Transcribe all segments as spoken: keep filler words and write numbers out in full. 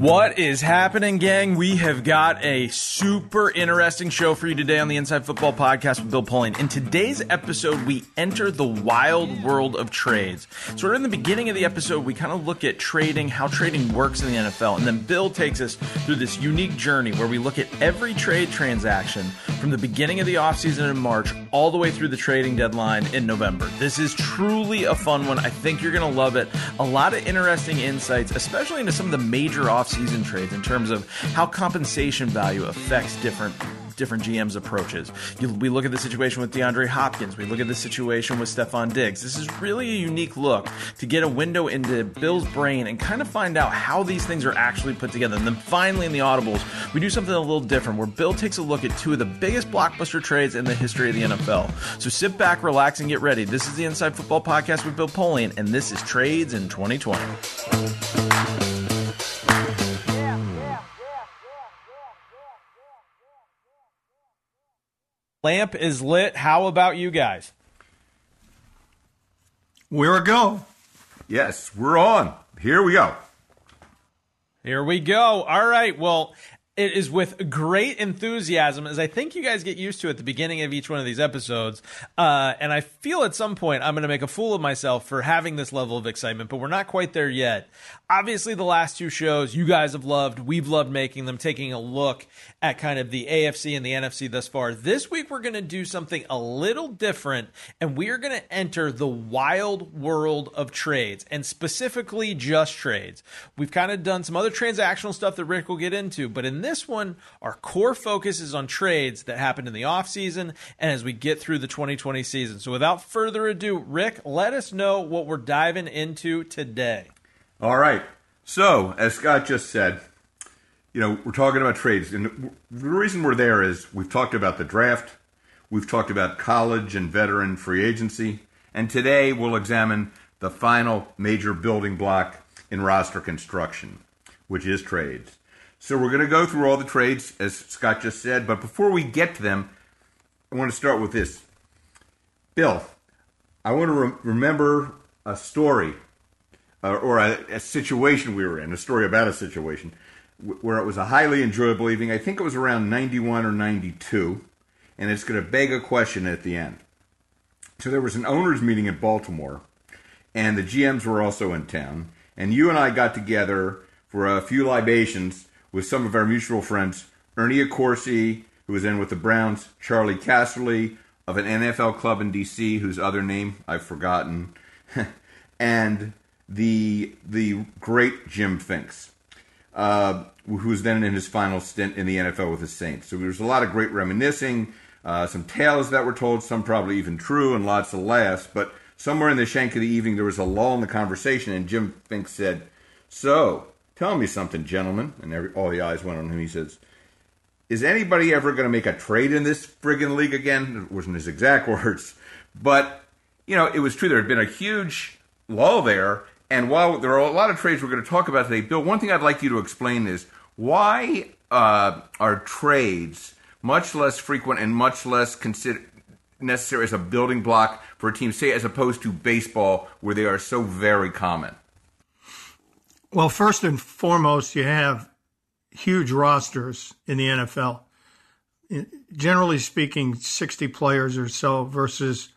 What is happening, gang? We have got a super interesting show for you today on the Inside Football Podcast with Bill Polian. In today's episode, we enter the wild world of trades. So in the beginning of the episode, we kind of look at trading, how trading works in the N F L, and then Bill takes us through this unique journey where we look at every trade transaction from the beginning of the offseason in March all the way through the trading deadline in November. This is truly a fun one. I think you're going to love it. A lot of interesting insights, especially into some of the major off-season trades in terms of how compensation value affects different different G M's approaches. You, we look at the situation with DeAndre Hopkins. We look at the situation with Stephon Diggs. This is really a unique look to get a window into Bill's brain and kind of find out how these things are actually put together. And then finally in the Audibles, we do something a little different where Bill takes a look at two of the biggest blockbuster trades in the history of the N F L. So sit back, relax, and get ready. This is the Inside Football Podcast with Bill Polian, and this is Trades in twenty twenty. Lamp is lit. How about you guys? We're a go. Yes, we're on. Here we go. Here we go. All right. Well, it is with great enthusiasm, as I think you guys get used to at the beginning of each one of these episodes. Uh, and I feel at some point I'm going to make a fool of myself for having this level of excitement, but we're not quite there yet. Obviously, the last two shows you guys have loved. We've loved making them, taking a look at kind of the A F C and the N F C thus far. This week, we're going to do something a little different, and we are going to enter the wild world of trades, and specifically just trades. We've kind of done some other transactional stuff that Rick will get into, but in this one, our core focus is on trades that happened in the offseason and as we get through the twenty twenty season. So without further ado, Rick, let us know what we're diving into today. All right. So, as Scott just said, you know, we're talking about trades. And the reason we're there is we've talked about the draft, we've talked about college and veteran free agency, and today we'll examine the final major building block in roster construction, which is trades. So we're going to go through all the trades, as Scott just said, but before we get to them, I want to start with this. Bill, I want to re- remember a story uh, or a, a situation we were in, a story about a situation w- where it was a highly enjoyable evening. I think it was around ninety-one or ninety-two, and it's going to beg a question at the end. So there was an owners meeting in Baltimore, and the G Ms were also in town, and you and I got together for a few libations with some of our mutual friends, Ernie Accorsi, who was in with the Browns, Charlie Casserly of an N F L club in D C, whose other name I've forgotten, and the the great Jim Finks, uh, who was then in his final stint in the N F L with the Saints. So there was a lot of great reminiscing, uh, some tales that were told, some probably even true, and lots of laughs. But somewhere in the shank of the evening, there was a lull in the conversation, and Jim Finks said, "So, tell me something, gentlemen." And every, all the eyes went on him. He says, "Is anybody ever going to make a trade in this friggin' league again?" It wasn't his exact words. But, you know, it was true. There had been a huge lull there. And while there are a lot of trades we're going to talk about today, Bill, one thing I'd like you to explain is why uh, are trades much less frequent and much less consider- necessary as a building block for a team, say, as opposed to baseball, where they are so very common? Well, first and foremost, you have huge rosters in the N F L. Generally speaking, sixty players or so versus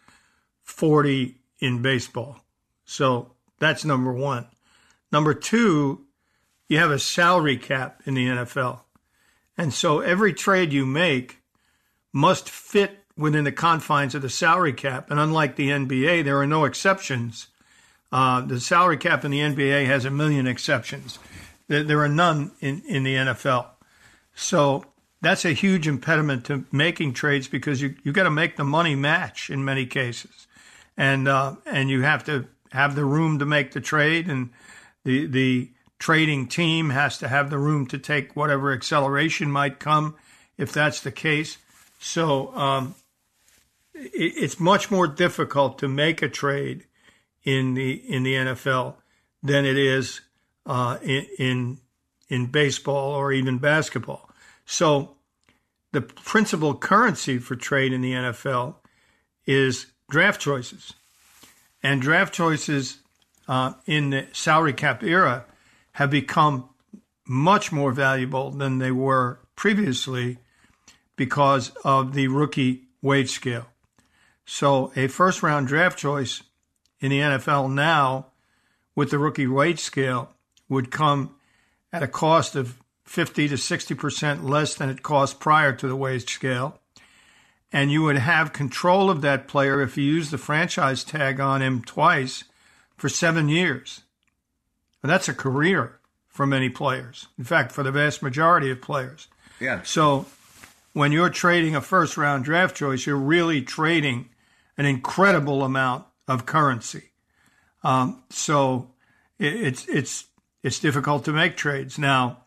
forty in baseball. So that's number one. Number two, you have a salary cap in the N F L. And so every trade you make must fit within the confines of the salary cap. And unlike the N B A, there are no exceptions. Uh, the salary cap in the N B A has a million exceptions. There, there are none in, in the N F L. So that's a huge impediment to making trades because you you got to make the money match in many cases, and uh, and you have to have the room to make the trade, and the the trading team has to have the room to take whatever acceleration might come if that's the case. So um, it, it's much more difficult to make a trade in the in the N F L than it is uh, in, in in baseball or even basketball. So the principal currency for trade in the N F L is draft choices. And draft choices uh, in the salary cap era have become much more valuable than they were previously because of the rookie wage scale. So a first-round draft choice in the N F L now with the rookie wage scale would come at a cost of fifty to sixty percent less than it cost prior to the wage scale. And you would have control of that player if you use the franchise tag on him twice for seven years. And that's a career for many players. In fact, for the vast majority of players. Yeah. So when you're trading a first-round draft choice, you're really trading an incredible amount of currency. Um, so it, it's it's it's difficult to make trades. Now,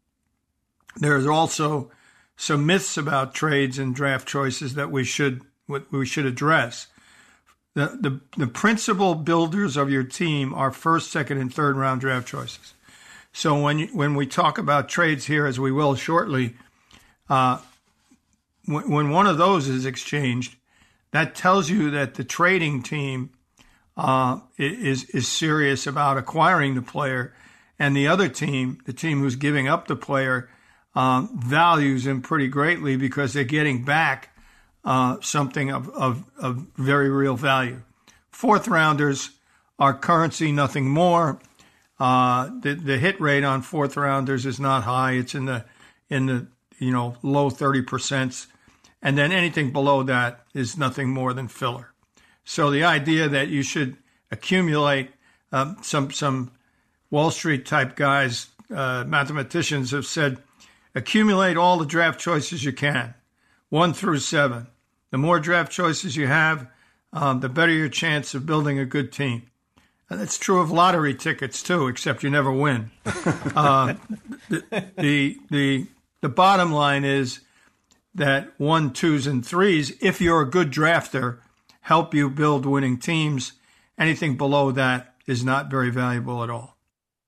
there's also some myths about trades and draft choices that we should we should address. The, the the principal builders of your team are first, second, and third round draft choices. So when you, when we talk about trades here, as we will shortly, uh, when, when one of those is exchanged, that tells you that the trading team uh, is is serious about acquiring the player, and the other team, the team who's giving up the player, Um, values him pretty greatly because they're getting back uh, something of, of, of very real value. Fourth rounders are currency, nothing more. Uh, the the hit rate on fourth rounders is not high. It's in the in the you know low thirty percent, and then anything below that is nothing more than filler. So the idea that you should accumulate um, some some Wall Street type guys, uh, mathematicians have said, accumulate all the draft choices you can, one through seven. The more draft choices you have, um, the better your chance of building a good team. And that's true of lottery tickets too, except you never win. uh, the, the the the bottom line is that one, twos, and threes, if you're a good drafter, help you build winning teams. Anything below that is not very valuable at all.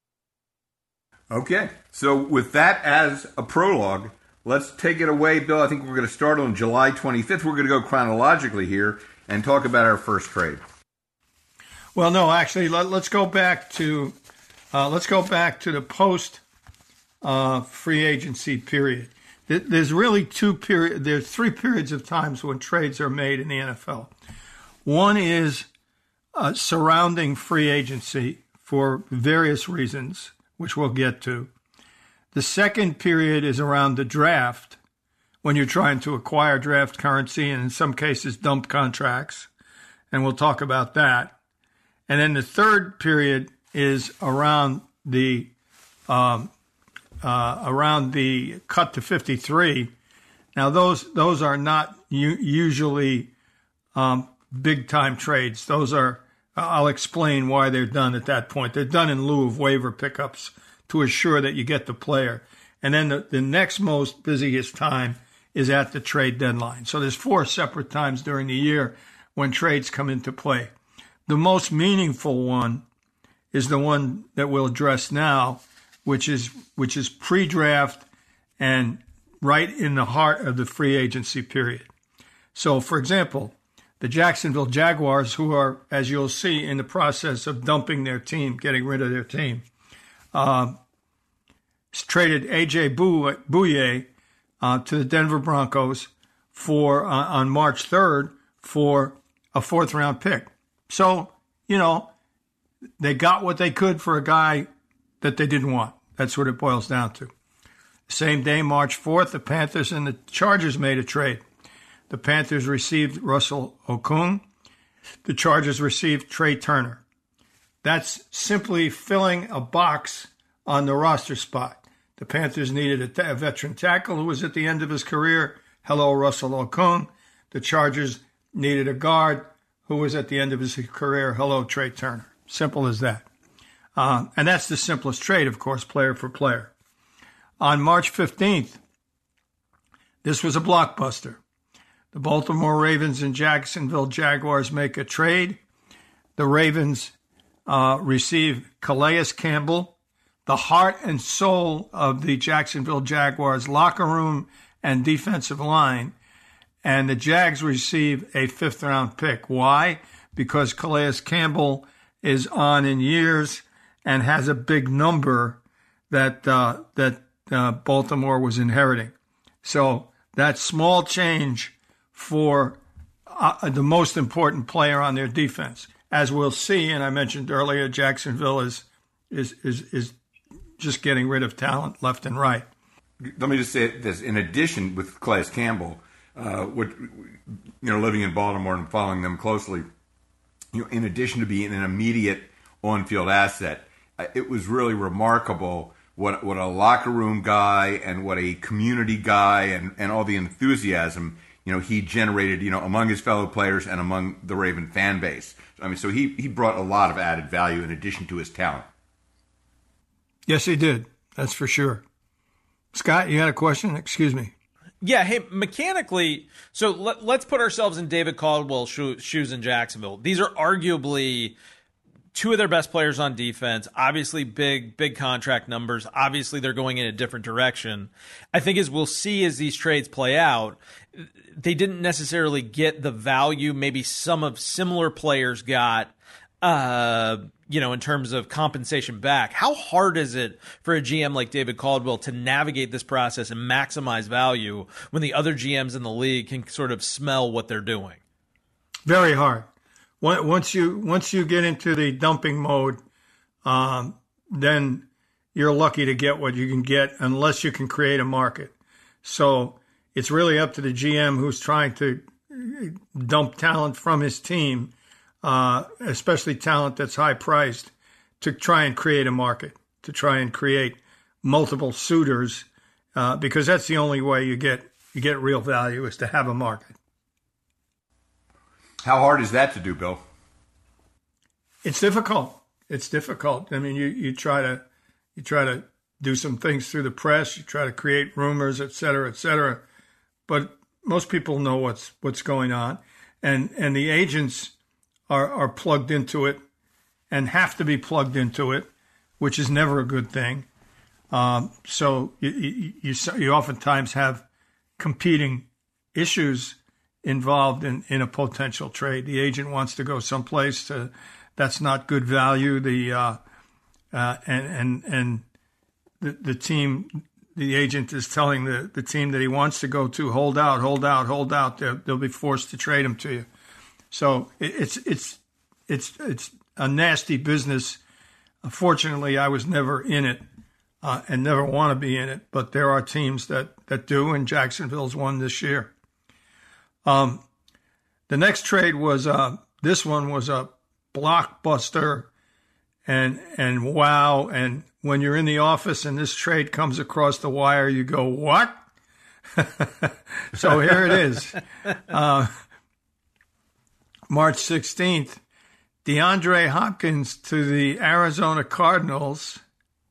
Okay, so with that as a prologue, let's take it away, Bill. I think we're going to start on July twenty-fifth. We're going to go chronologically here and talk about our first trade. Well, no, actually, let, let's go back to uh, let's go back to the post uh, free agency period. There's really two period. There's three periods of times when trades are made in the N F L. One is uh, surrounding free agency for various reasons, which we'll get to. The second period is around the draft, when you're trying to acquire draft currency and in some cases dump contracts, and we'll talk about that. And then the third period is around the um, uh, around the cut to fifty-three. Now those those are not u- usually um, big time trades. Those are I'll explain why they're done at that point. They're done in lieu of waiver pickups to assure that you get the player. And then the, the next most busiest time is at the trade deadline. So there's four separate times during the year when trades come into play. The most meaningful one is the one that we'll address now, which is which is pre-draft and right in the heart of the free agency period. So, for example, the Jacksonville Jaguars, who are, as you'll see, in the process of dumping their team, getting rid of their team, uh, traded A J Bouye uh, to the Denver Broncos for uh, on March third for a fourth-round pick. So, you know, they got what they could for a guy that they didn't want. That's what it boils down to. Same day, March fourth, the Panthers and the Chargers made a trade. The Panthers received Russell Okung. The Chargers received Trey Turner. That's simply filling a box on the roster spot. The Panthers needed a, ta- a veteran tackle who was at the end of his career. Hello, Russell Okung. The Chargers needed a guard who was at the end of his career. Hello, Trey Turner. Simple as that. Uh, and that's the simplest trade, of course, player for player. On March fifteenth, this was a blockbuster. The Baltimore Ravens and Jacksonville Jaguars make a trade. The Ravens uh, receive Calais Campbell, the heart and soul of the Jacksonville Jaguars locker room and defensive line, and the Jags receive a fifth-round pick. Why? Because Calais Campbell is on in years and has a big number that uh, that uh, Baltimore was inheriting. So that small change for uh, the most important player on their defense, as we'll see, and I mentioned earlier, Jacksonville is is is is just getting rid of talent left and right. Let me just say this: in addition, with Calais Campbell, uh, what you know, living in Baltimore and following them closely, you know, in addition to being an immediate on-field asset, it was really remarkable what what a locker room guy and what a community guy and, and all the enthusiasm, you know, he generated, you know, among his fellow players and among the Raven fan base. I mean, so he, he brought a lot of added value in addition to his talent. Yes, he did. That's for sure. Scott, you had a question? Excuse me. Yeah, hey, mechanically, so let, let's put ourselves in David Caldwell's sho- shoes in Jacksonville. These are arguably two of their best players on defense, obviously big, big contract numbers. Obviously, they're going in a different direction. I think as we'll see as these trades play out, they didn't necessarily get the value maybe some of similar players got, uh, you know, in terms of compensation back. How hard is it for a G M like David Caldwell to navigate this process and maximize value when the other G Ms in the league can sort of smell what they're doing? Very hard. Once you once you get into the dumping mode, um, then you're lucky to get what you can get unless you can create a market. So it's really up to the G M who's trying to dump talent from his team, uh, especially talent that's high priced, to try and create a market, to try and create multiple suitors, uh, because that's the only way you get you get real value is to have a market. How hard is that to do, Bill? It's difficult. It's difficult. I mean, you, you try to you try to do some things through the press. You try to create rumors, et cetera, et cetera. But most people know what's what's going on, and and the agents are are plugged into it and have to be plugged into it, which is never a good thing. Um, so you, you you you oftentimes have competing issues involved in, in a potential trade. The agent wants to go someplace to, that's not good value. The uh, uh, and and and the the team, the agent is telling the, the team that he wants to go to, hold out, hold out, hold out. They'll, they'll be forced to trade him to you. So it, it's it's it's it's a nasty business. Unfortunately, I was never in it uh, and never want to be in it. But there are teams that that do, and Jacksonville's one this year. Um, the next trade was, uh, this one was a blockbuster and, and wow. And when you're in the office and this trade comes across the wire, you go, what? So here it is. Uh, March sixteenth, DeAndre Hopkins to the Arizona Cardinals,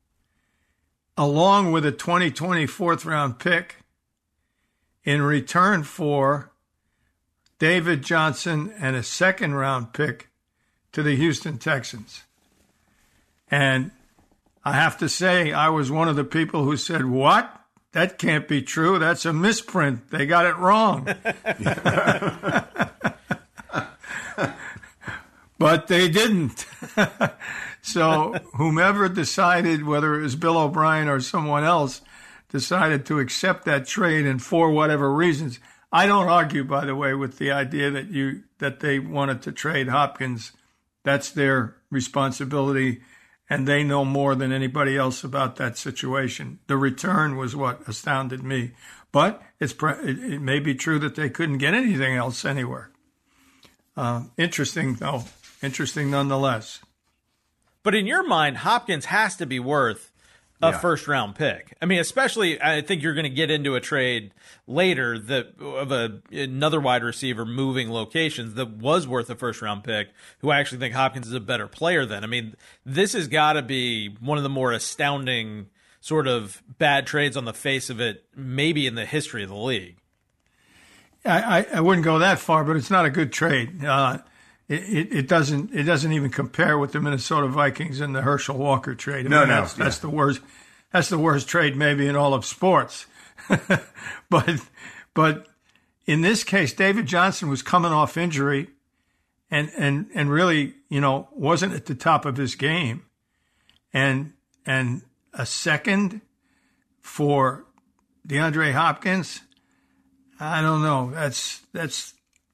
along with a twenty twenty fourth round pick in return for David Johnson and a second round pick to the Houston Texans. And I have to say, I was one of the people who said, what? That can't be true. That's a misprint. They got it wrong. But they didn't. So whomever decided, whether it was Bill O'Brien or someone else, decided to accept that trade, and for whatever reasons, I don't argue, by the way, with the idea that you that they wanted to trade Hopkins. That's their responsibility, and they know more than anybody else about that situation. The return was what astounded me. But it's it, it may be true that they couldn't get anything else anywhere. Uh, interesting, though. Interesting nonetheless. But in your mind, Hopkins has to be worth a yeah. first-round pick. I mean, especially, I think you're going to get into a trade later that of a, another wide receiver moving locations that was worth a first-round pick, who I actually think Hopkins is a better player than. I mean, this has got to be one of the more astounding sort of bad trades on the face of it, maybe in the history of the league. I, I, I wouldn't go that far, but it's not a good trade. Uh, it, it, it doesn't it doesn't even compare with the Minnesota Vikings and the Herschel Walker trade. I no, mean, no, that's, yeah. that's the worst. That's the worst trade maybe in all of sports. but but in this case, David Johnson was coming off injury, and and and really, you know, wasn't at the top of his game, and and a second for DeAndre Hopkins, I don't know. That's that's.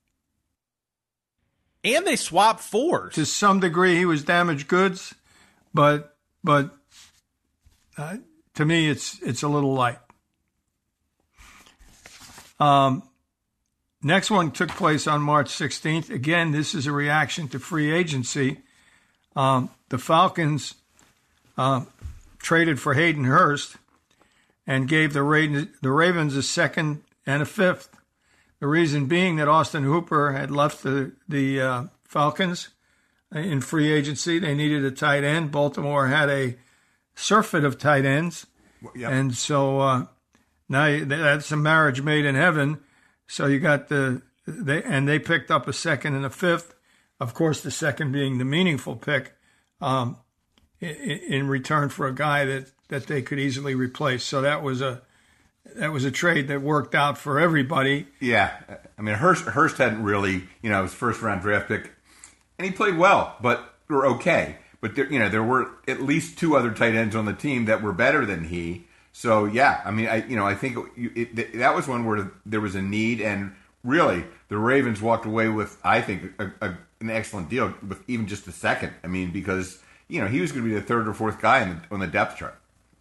And they swapped fours. To some degree, he was damaged goods, but but uh, to me, it's it's a little light. Um, next one took place on March sixteenth. Again, this is a reaction to free agency. Um, the Falcons uh, traded for Hayden Hurst and gave the Ravens, the Ravens a second and a fifth. The reason being that Austin Hooper had left the, the uh, Falcons in free agency. They needed a tight end. Baltimore had a surfeit of tight ends. Yep. And so uh, now you, that's a marriage made in heaven. So you got the, they, and they picked up a second and a fifth. Of course, the second being the meaningful pick um, in, in return for a guy that, that they could easily replace. So that was a, That was a trade that worked out for everybody. Yeah. I mean, Hurst, Hurst hadn't really, you know, his first-round draft pick, and he played well, but were okay. But, there, you know, there were at least two other tight ends on the team that were better than he. So, yeah, I mean, I you know, I think it, it, that was one where there was a need, and really, the Ravens walked away with, I think, a, a, an excellent deal with even just a second. I mean, because, you know, he was going to be the third or fourth guy in the, on the depth chart.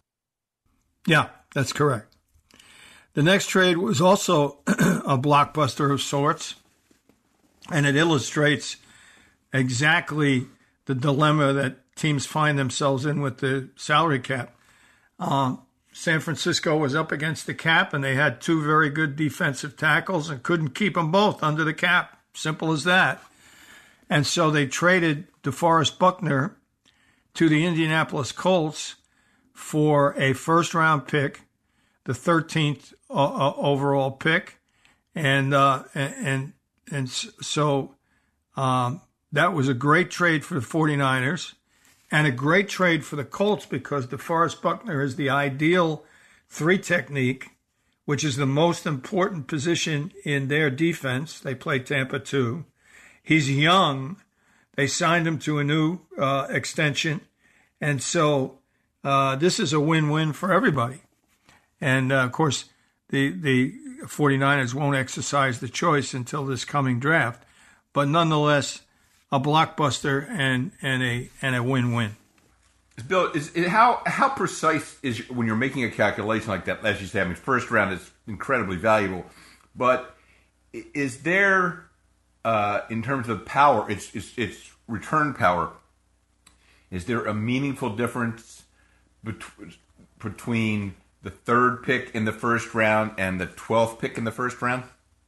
Yeah, that's correct. The next trade was also a blockbuster of sorts, and it illustrates exactly the dilemma that teams find themselves in with the salary cap. Um, San Francisco was up against the cap, and they had two very good defensive tackles and couldn't keep them both under the cap. Simple as that. And so they traded DeForest Buckner to the Indianapolis Colts for a first-round pick, the thirteenth uh, overall pick, and uh, and and so um, that was a great trade for the 49ers and a great trade for the Colts because DeForest Buckner is the ideal three technique, which is the most important position in their defense. They play Tampa two. He's young. They signed him to a new uh, extension, and so uh, this is a win-win for everybody. And, uh, of course, the, the 49ers won't exercise the choice until this coming draft. But nonetheless, a blockbuster and, and a and a win-win. Bill, is, is how how precise is when you're making a calculation like that? As you say, I mean, first round is incredibly valuable. But is there, uh, in terms of power, its, its, its return power, is there a meaningful difference bet- between the third pick in the first round and the twelfth pick in the first round?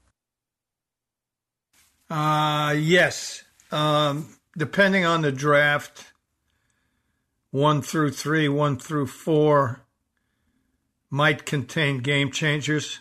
Uh, yes. Um, depending on the draft, one through three, one through four might contain game changers.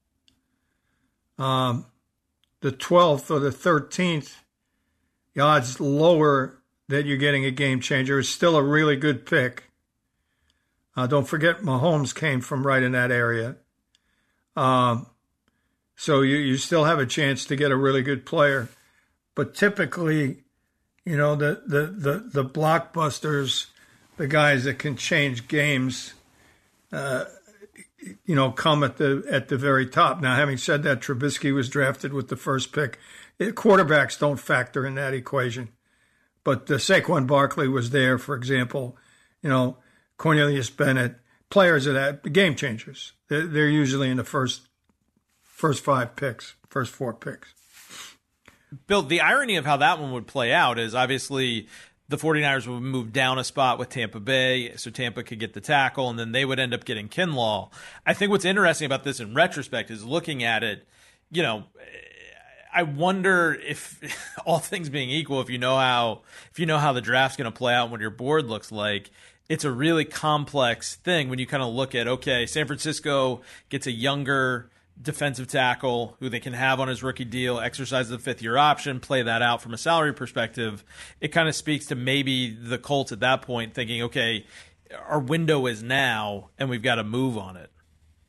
Um, the twelfth or the thirteenth, the odds lower that you're getting a game changer is still a really good pick. Uh, don't forget, Mahomes came from right in that area. Um, so you, you still have a chance to get a really good player. But typically, you know, the, the, the, the blockbusters, the guys that can change games, uh, you know, come at the at the very top. Now, having said that, Trubisky was drafted with the first pick. It, quarterbacks don't factor in that equation. But uh, Saquon Barkley was there, for example, you know, Cornelius Bennett, players of that, game changers. They're, they're usually in the first first five picks, first four picks. Bill, the irony of how that one would play out is obviously the 49ers would move down a spot with Tampa Bay so Tampa could get the tackle, and then they would end up getting Kinlaw. I think what's interesting about this in retrospect is looking at it, you know, I wonder if all things being equal, if you know how if you know how the draft's going to play out and what your board looks like, it's a really complex thing when you kind of look at, okay, San Francisco gets a younger defensive tackle who they can have on his rookie deal, exercise the fifth-year option, play that out from a salary perspective. It kind of speaks to maybe the Colts at that point thinking, okay, our window is now, and we've got to move on it.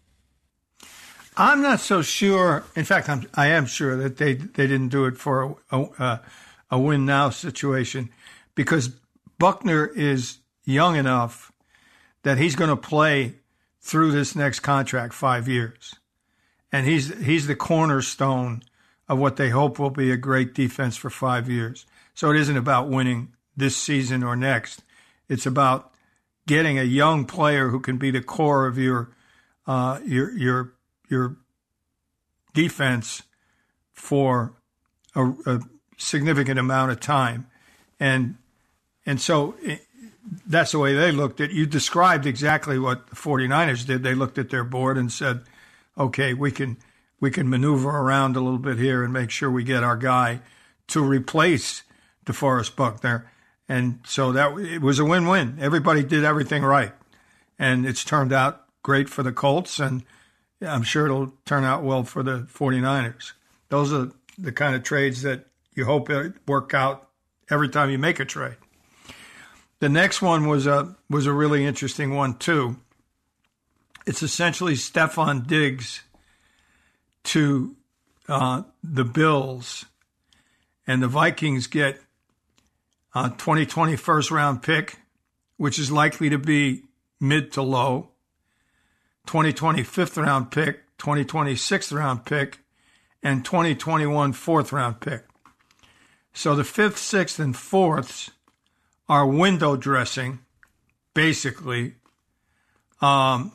I'm not so sure. In fact, I'm, I am sure that they they didn't do it for a, a, a win-now situation because Buckner is young enough that he's going to play through this next contract five years. And he's he's the cornerstone of what they hope will be a great defense for five years. So it isn't about winning this season or next. It's about getting a young player who can be the core of your uh, your your your defense for a, a significant amount of time. And and so it, that's the way they looked at it. You described exactly what the 49ers did. They looked at their board and said, okay, we can we can maneuver around a little bit here and make sure we get our guy to replace DeForest Buckner. And so that it was a win-win. Everybody did everything right. And it's turned out great for the Colts, and I'm sure it'll turn out well for the 49ers. Those are the kind of trades that you hope work out every time you make a trade. The next one was a was a really interesting one too. It's essentially Stefon Diggs to uh, the Bills, and the Vikings get a twenty twenty first round pick, which is likely to be mid to low, twenty twenty fifth round pick, twenty twenty sixth round pick, and twenty twenty-one fourth round pick. So the fifth, sixth, and fourths are window dressing, basically. Um,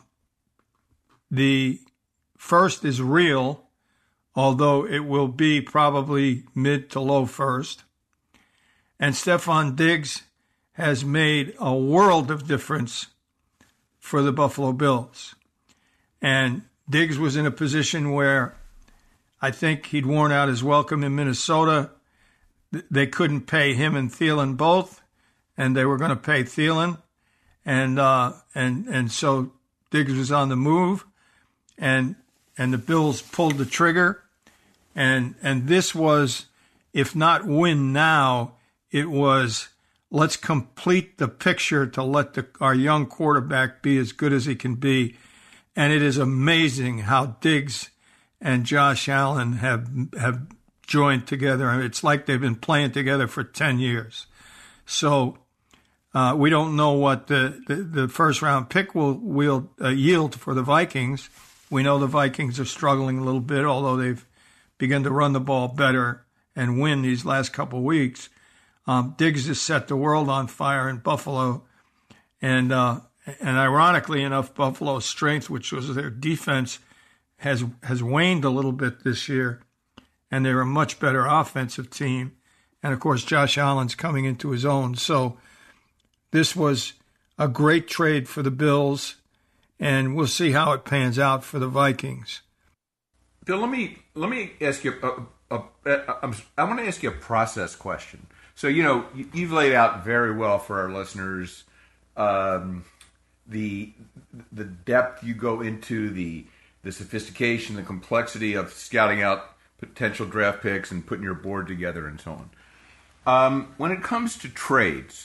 the first is real, although it will be probably mid to low first. And Stefon Diggs has made a world of difference for the Buffalo Bills. And Diggs was in a position where I think he'd worn out his welcome in Minnesota. They couldn't pay him and Thielen both, and they were going to pay Thielen. And uh, and and so Diggs was on the move, and and the Bills pulled the trigger. And and this was, if not win now, it was let's complete the picture to let the, our young quarterback be as good as he can be. And it is amazing how Diggs and Josh Allen have have joined together. I mean, it's like they've been playing together for ten years. So uh, we don't know what the, the, the first-round pick will, will uh, yield for the Vikings. We know the Vikings are struggling a little bit, although they've begun to run the ball better and win these last couple of weeks. Um, Diggs has set the world on fire in Buffalo. And uh, and ironically enough, Buffalo's strength, which was their defense, has has waned a little bit this year. And they're a much better offensive team. And, of course, Josh Allen's coming into his own. So this was a great trade for the Bills, and we'll see how it pans out for the Vikings. Bill, let me let me ask you a, a, a, a, I want to ask you a process question. So, you know, you've laid out very well for our listeners um, the the depth you go into, the the sophistication, the complexity of scouting out potential draft picks and putting your board together and so on. Um, when it comes to trades,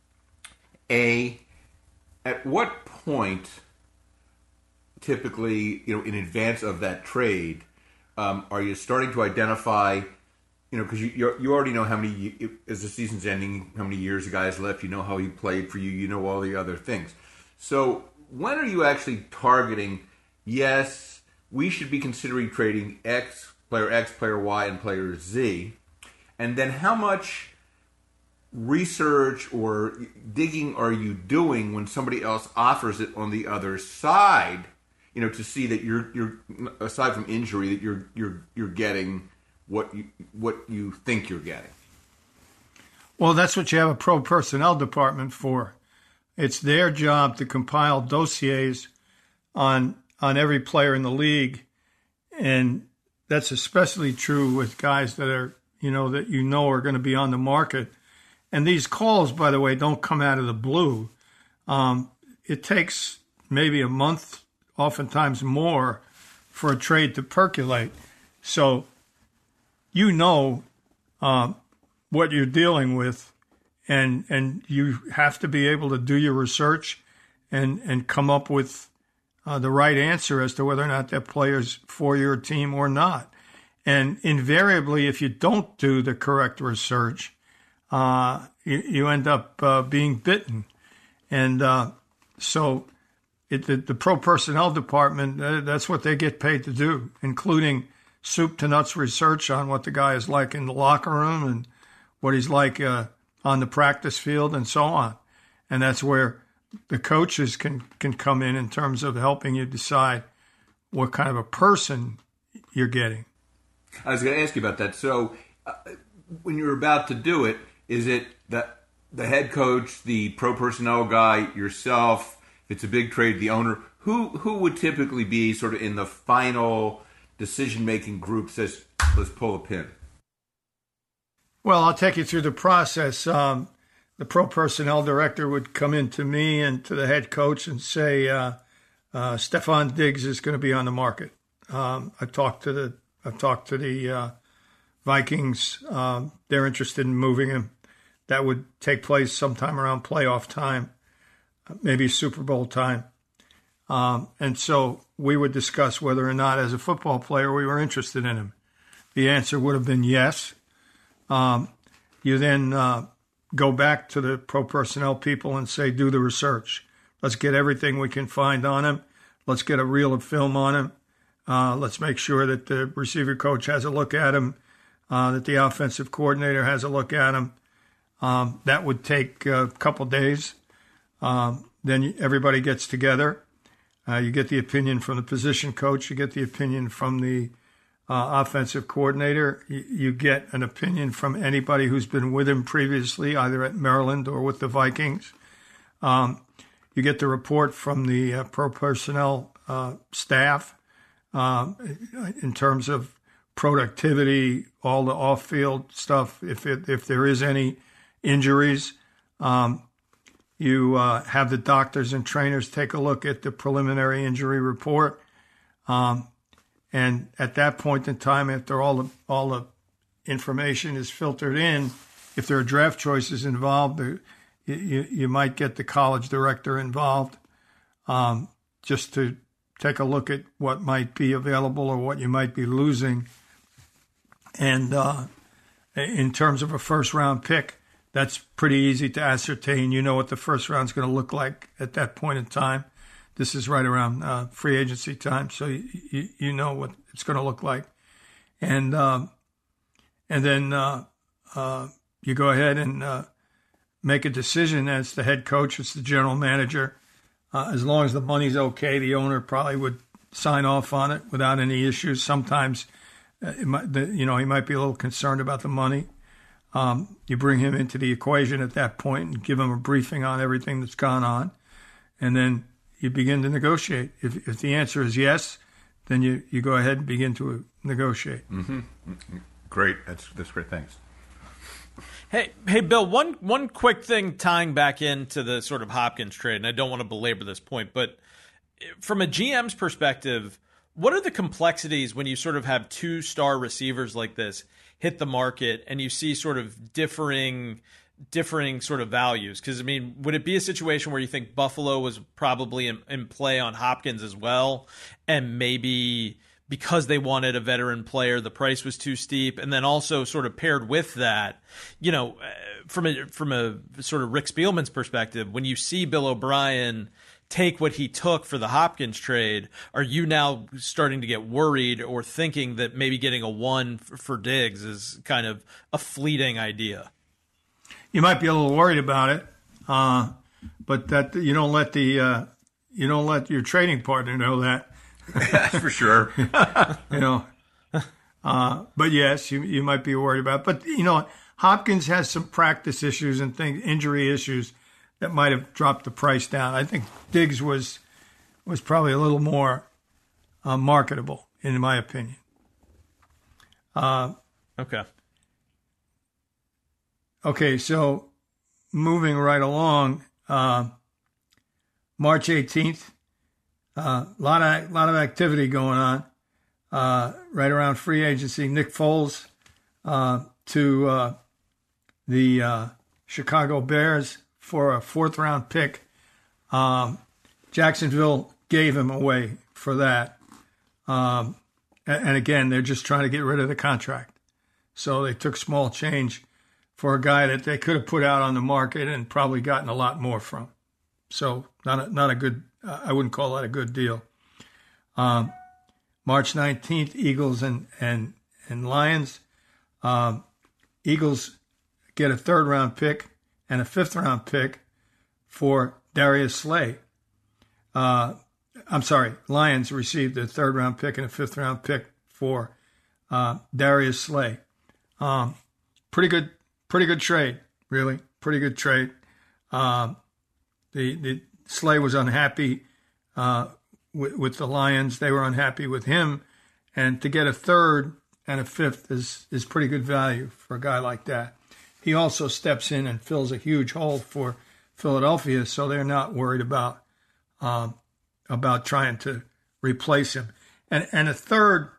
A, at what point, typically, you know, in advance of that trade, um, are you starting to identify, you know, because you you're, you already know how many, as the season's ending, how many years the guy's left, you know how he played for you, you know all the other things. So when are you actually targeting, yes, we should be considering trading X, player X, player Y, and player Z, and then how much research or digging are you doing when somebody else offers it on the other side, you know, to see that you're you're aside from injury that you're you're you're getting what you what you think you're getting. Well, that's what you have a pro personnel department for. It's their job to compile dossiers on on every player in the league, and that's especially true with guys that are, you know, that you know are going to be on the market. And these calls, by the way, don't come out of the blue. Um, it takes maybe a month, oftentimes more, for a trade to percolate. So you know uh, what you're dealing with, and and you have to be able to do your research and, and come up with uh, the right answer as to whether or not that player's for your team or not. And invariably, if you don't do the correct research, uh, you, you end up uh, being bitten. And uh, so it, the, the pro personnel department, uh, that's what they get paid to do, including soup to nuts research on what the guy is like in the locker room and what he's like uh, on the practice field and so on. And that's where the coaches can, can come in in terms of helping you decide what kind of a person you're getting. I was going to ask you about that. So uh, when you're about to do it, is it that the head coach, the pro personnel guy, yourself, if it's a big trade, the owner, who who would typically be sort of in the final decision-making group says, let's pull a pin? Well, I'll take you through the process. Um, the pro personnel director would come in to me and to the head coach and say, uh, uh, Stefon Diggs is going to be on the market. Um, I've talked to the I've talked to the uh, Vikings. Um, they're interested in moving him. That would take place sometime around playoff time, maybe Super Bowl time. Um, and so we would discuss whether or not, as a football player, we were interested in him. The answer would have been yes. Um, you then uh, go back to the pro personnel people and say, do the research. Let's get everything we can find on him. Let's get a reel of film on him. Uh, let's make sure that the receiver coach has a look at him, uh, that the offensive coordinator has a look at him. Um, that would take a couple days. Um, then everybody gets together. Uh, you get the opinion from the position coach. You get the opinion from the uh, offensive coordinator. You, you get an opinion from anybody who's been with him previously, either at Maryland or with the Vikings. Um, you get the report from the uh, pro personnel uh, staff um, in terms of productivity, all the off-field stuff, if it, if there is any injuries. Um, you uh, have the doctors and trainers take a look at the preliminary injury report. Um, and at that point in time, after all the, all the information is filtered in, if there are draft choices involved, you, you, you might get the college director involved um, just to take a look at what might be available or what you might be losing. And uh, in terms of a first-round pick, that's pretty easy to ascertain. You know what the first round is going to look like at that point in time. This is right around uh, free agency time, so you, you, you know what it's going to look like. And um, and then uh, uh, you go ahead and uh, make a decision as the head coach, as the general manager. Uh, as long as the money's okay, the owner probably would sign off on it without any issues. Sometimes, uh, it might, the, you know, he might be a little concerned about the money. Um, you bring him into the equation at that point and give him a briefing on everything that's gone on, and then you begin to negotiate. If, if the answer is yes, then you, you go ahead and begin to negotiate. Mm-hmm. Great. That's that's great. Thanks. Hey, hey, Bill, one one quick thing tying back into the sort of Hopkins trade, and I don't want to belabor this point, but from a G M's perspective, what are the complexities when you sort of have two star receivers like this hit the market and you see sort of differing differing sort of values? Because, I mean, would it be a situation where you think Buffalo was probably in, in play on Hopkins as well, and maybe because they wanted a veteran player, the price was too steep? And then also sort of paired with that, you know, from a, from a sort of Rick Spielman's perspective, when you see Bill O'Brien take what he took for the Hopkins trade, are you now starting to get worried or thinking that maybe getting a one for, for Diggs is kind of a fleeting idea? You might be a little worried about it, uh, but that you don't let the uh, you don't let your trading partner know that. That's for sure. you know, uh, but yes, you you might be worried about it. But you know, Hopkins has some practice issues and things, injury issues that might have dropped the price down. I think Diggs was was probably a little more uh, marketable, in my opinion. Uh, okay. Okay, so moving right along, uh, March eighteenth, a uh, lot of lot of activity going on uh, right around free agency. Nick Foles uh, to uh, the uh, Chicago Bears for a fourth round pick. Um, Jacksonville gave him away for that. Um, and, and again, they're just trying to get rid of the contract. So they took small change for a guy that they could have put out on the market and probably gotten a lot more from. So not a, not a good, I wouldn't call that a good deal. Um, March nineteenth, Eagles and, and, and Lions. Um, Eagles get a third round pick and a fifth round pick for Darius Slay. Uh, I'm sorry, Lions received a third round pick and a fifth round pick for uh, Darius Slay. Um, pretty good, pretty good trade, really, pretty good trade. Um, the the Slay was unhappy uh, with, with the Lions; they were unhappy with him, and to get a third and a fifth is is pretty good value for a guy like that. He also steps in and fills a huge hole for Philadelphia, so they're not worried about um, about trying to replace him. And and a third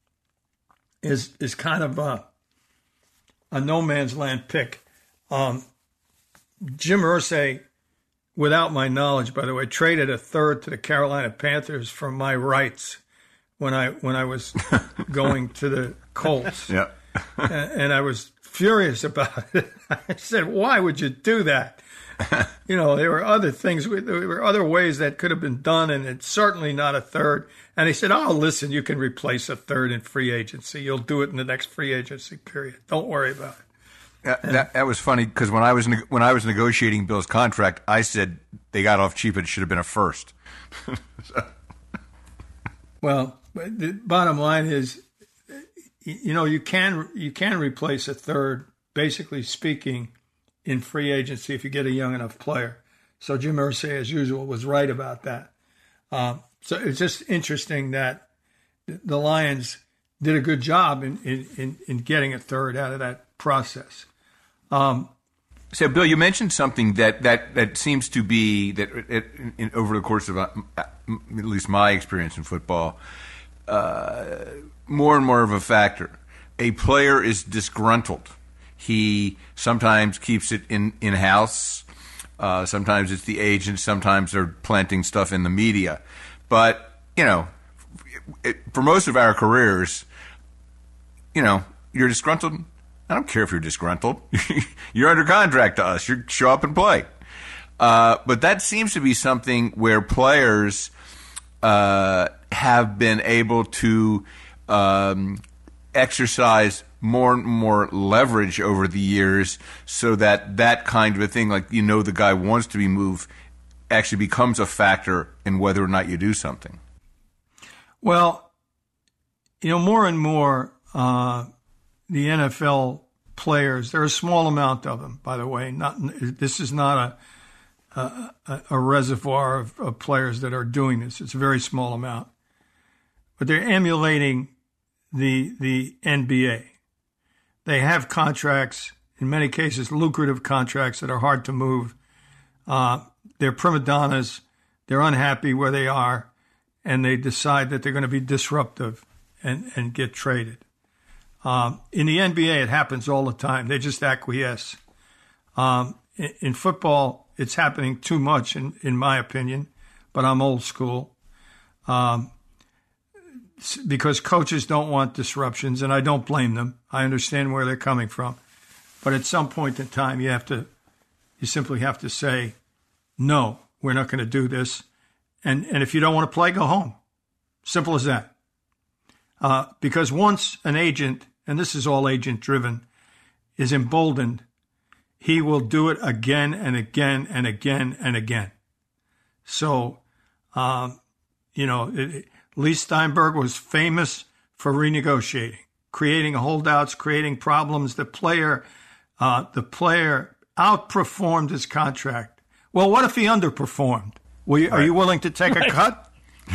is is kind of a, a no man's land pick. Um, Jim Irsay, without my knowledge, by the way, traded a third to the Carolina Panthers for my rights when I when I was going to the Colts. Yeah, and, and I was furious about it. I said, "Why would you do that?" You know, there were other things, there were other ways that could have been done, and it's certainly not a third. And he said, "Oh, listen, you can replace a third in free agency. You'll do it in the next free agency period. Don't worry about it." That, that, that was funny because when I was ne- when I was negotiating Bill's contract, I said they got off cheap. It should have been a first. So. Well, the bottom line is, you know, you can you can replace a third, basically speaking, in free agency if you get a young enough player. So Jim Irsay, as usual, was right about that. Um, so it's just interesting that the Lions did a good job in in, in getting a third out of that process. Um, so, Bill, you mentioned something that, that, that seems to be that it, in, over the course of uh, at least my experience in football, uh, more and more of a factor. A player is disgruntled. He sometimes keeps it in in house. Uh, sometimes it's the agent. Sometimes they're planting stuff in the media. But you know, it, for most of our careers, you know, you're disgruntled. I don't care if you're disgruntled. You're under contract to us. You show up and play. Uh, but that seems to be something where players uh, have been able to um, exercise more and more leverage over the years so that that kind of a thing, like you know the guy wants to be moved, actually becomes a factor in whether or not you do something. Well, you know, more and more uh, the N F L players, there are a small amount of them, by the way. Not this is not a a, a reservoir of, of players that are doing this. It's a very small amount. But they're emulating the the N B A. They have contracts, in many cases, lucrative contracts that are hard to move. Uh, they're prima donnas. They're unhappy where they are, and they decide that they're going to be disruptive and, and get traded. Um, in the N B A, it happens all the time. They just acquiesce. Um, in, in football, it's happening too much, in, in my opinion, but I'm old school. Um, because coaches don't want disruptions, and I don't blame them. I understand where they're coming from. But at some point in time, you have to, you simply have to say, no, we're not going to do this. And and if you don't want to play, go home. Simple as that. Uh, because once an agent, and this is all agent-driven, is emboldened, he will do it again and again and again and again. So, um, you know, it, Lee Steinberg was famous for renegotiating, creating holdouts, creating problems. The player, uh, the player outperformed his contract. Well, what if he underperformed? Will you, right. Are you willing to take a cut?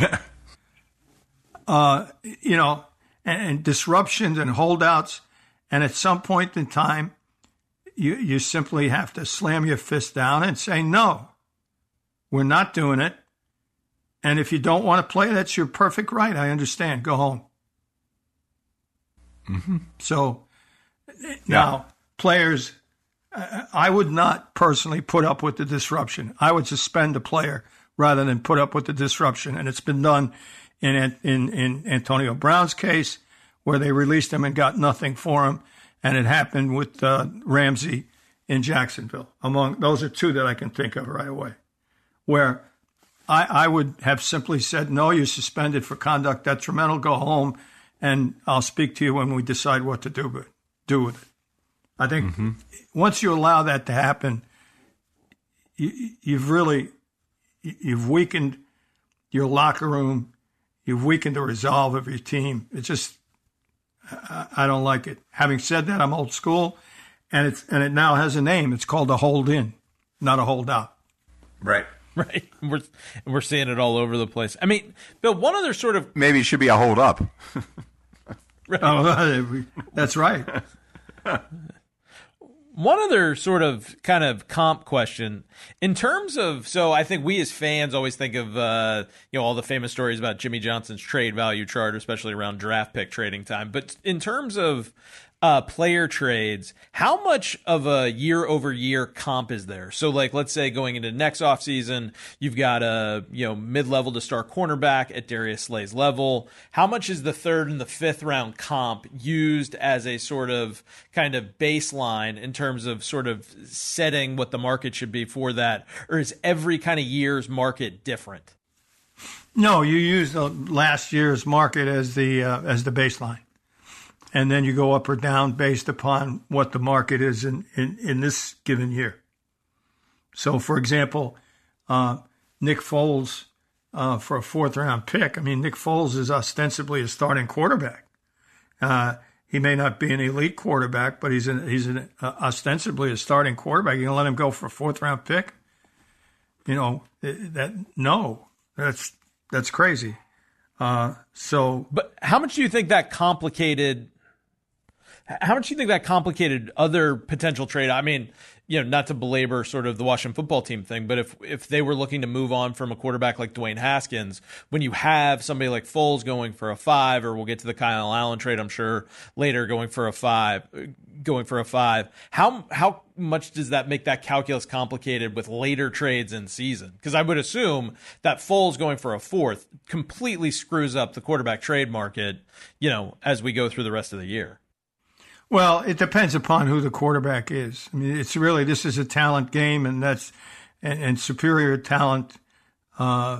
uh, you know, and, and disruptions and holdouts. And at some point in time, you, you simply have to slam your fist down and say, no, we're not doing it. And if you don't want to play, that's your perfect right. I understand. Go home. Mm-hmm. So now, yeah. players, I would not personally put up with the disruption. I would suspend a player rather than put up with the disruption. And it's been done in in, in Antonio Brown's case, where they released him and got nothing for him. And it happened with uh, Ramsey in Jacksonville. Among those are two that I can think of right away. where I, I would have simply said, no, you're suspended for conduct detrimental, go home, and I'll speak to you when we decide what to do with, do with it. I think mm-hmm. once you allow that to happen, you, you've really you've weakened your locker room, you've weakened the resolve of your team. It's just I, I don't like it. Having said that, I'm old school, and it's and it now has a name. It's called a hold in, not a hold out. Right. Right. We're we're seeing it all over the place. I mean, Bill, one other sort of maybe it should be a hold up. Right. Oh, that's right. One other sort of kind of comp question in terms of, so I think we as fans always think of, uh, you know, all the famous stories about Jimmy Johnson's trade value chart, especially around draft pick trading time. But in terms of uh, player trades, how much of a year over year comp is there? So like, let's say going into next offseason, you've got a, you know, mid-level to star cornerback at Darius Slay's level. How much is the third and the fifth round comp used as a sort of kind of baseline in terms of sort of setting what the market should be for that? Or is every kind of year's market different? No, you use the last year's market as the uh, as the baseline. And then you go up or down based upon what the market is in, in, in this given year. So, for example, uh, Nick Foles uh, for a fourth-round pick. I mean, Nick Foles is ostensibly a starting quarterback. Uh, he may not be an elite quarterback, but he's an, he's an, uh, ostensibly a starting quarterback. You're going to let him go for a fourth-round pick? You know, that no, that's that's crazy. Uh, so, but how much do you think that complicated? How much do you think that complicated other potential trade? I mean, you know, not to belabor sort of the Washington football team thing, but if if they were looking to move on from a quarterback like Dwayne Haskins, when you have somebody like Foles going for a five, or we'll get to the Kyle Allen trade, I'm sure later, going for a five, going for a five, how how much does that make that calculus complicated with later trades in season? Because I would assume that Foles going for a fourth completely screws up the quarterback trade market, you know, as we go through the rest of the year. Well, it depends upon who the quarterback is. I mean, it's really, this is a talent game, and that's, and, and superior talent uh,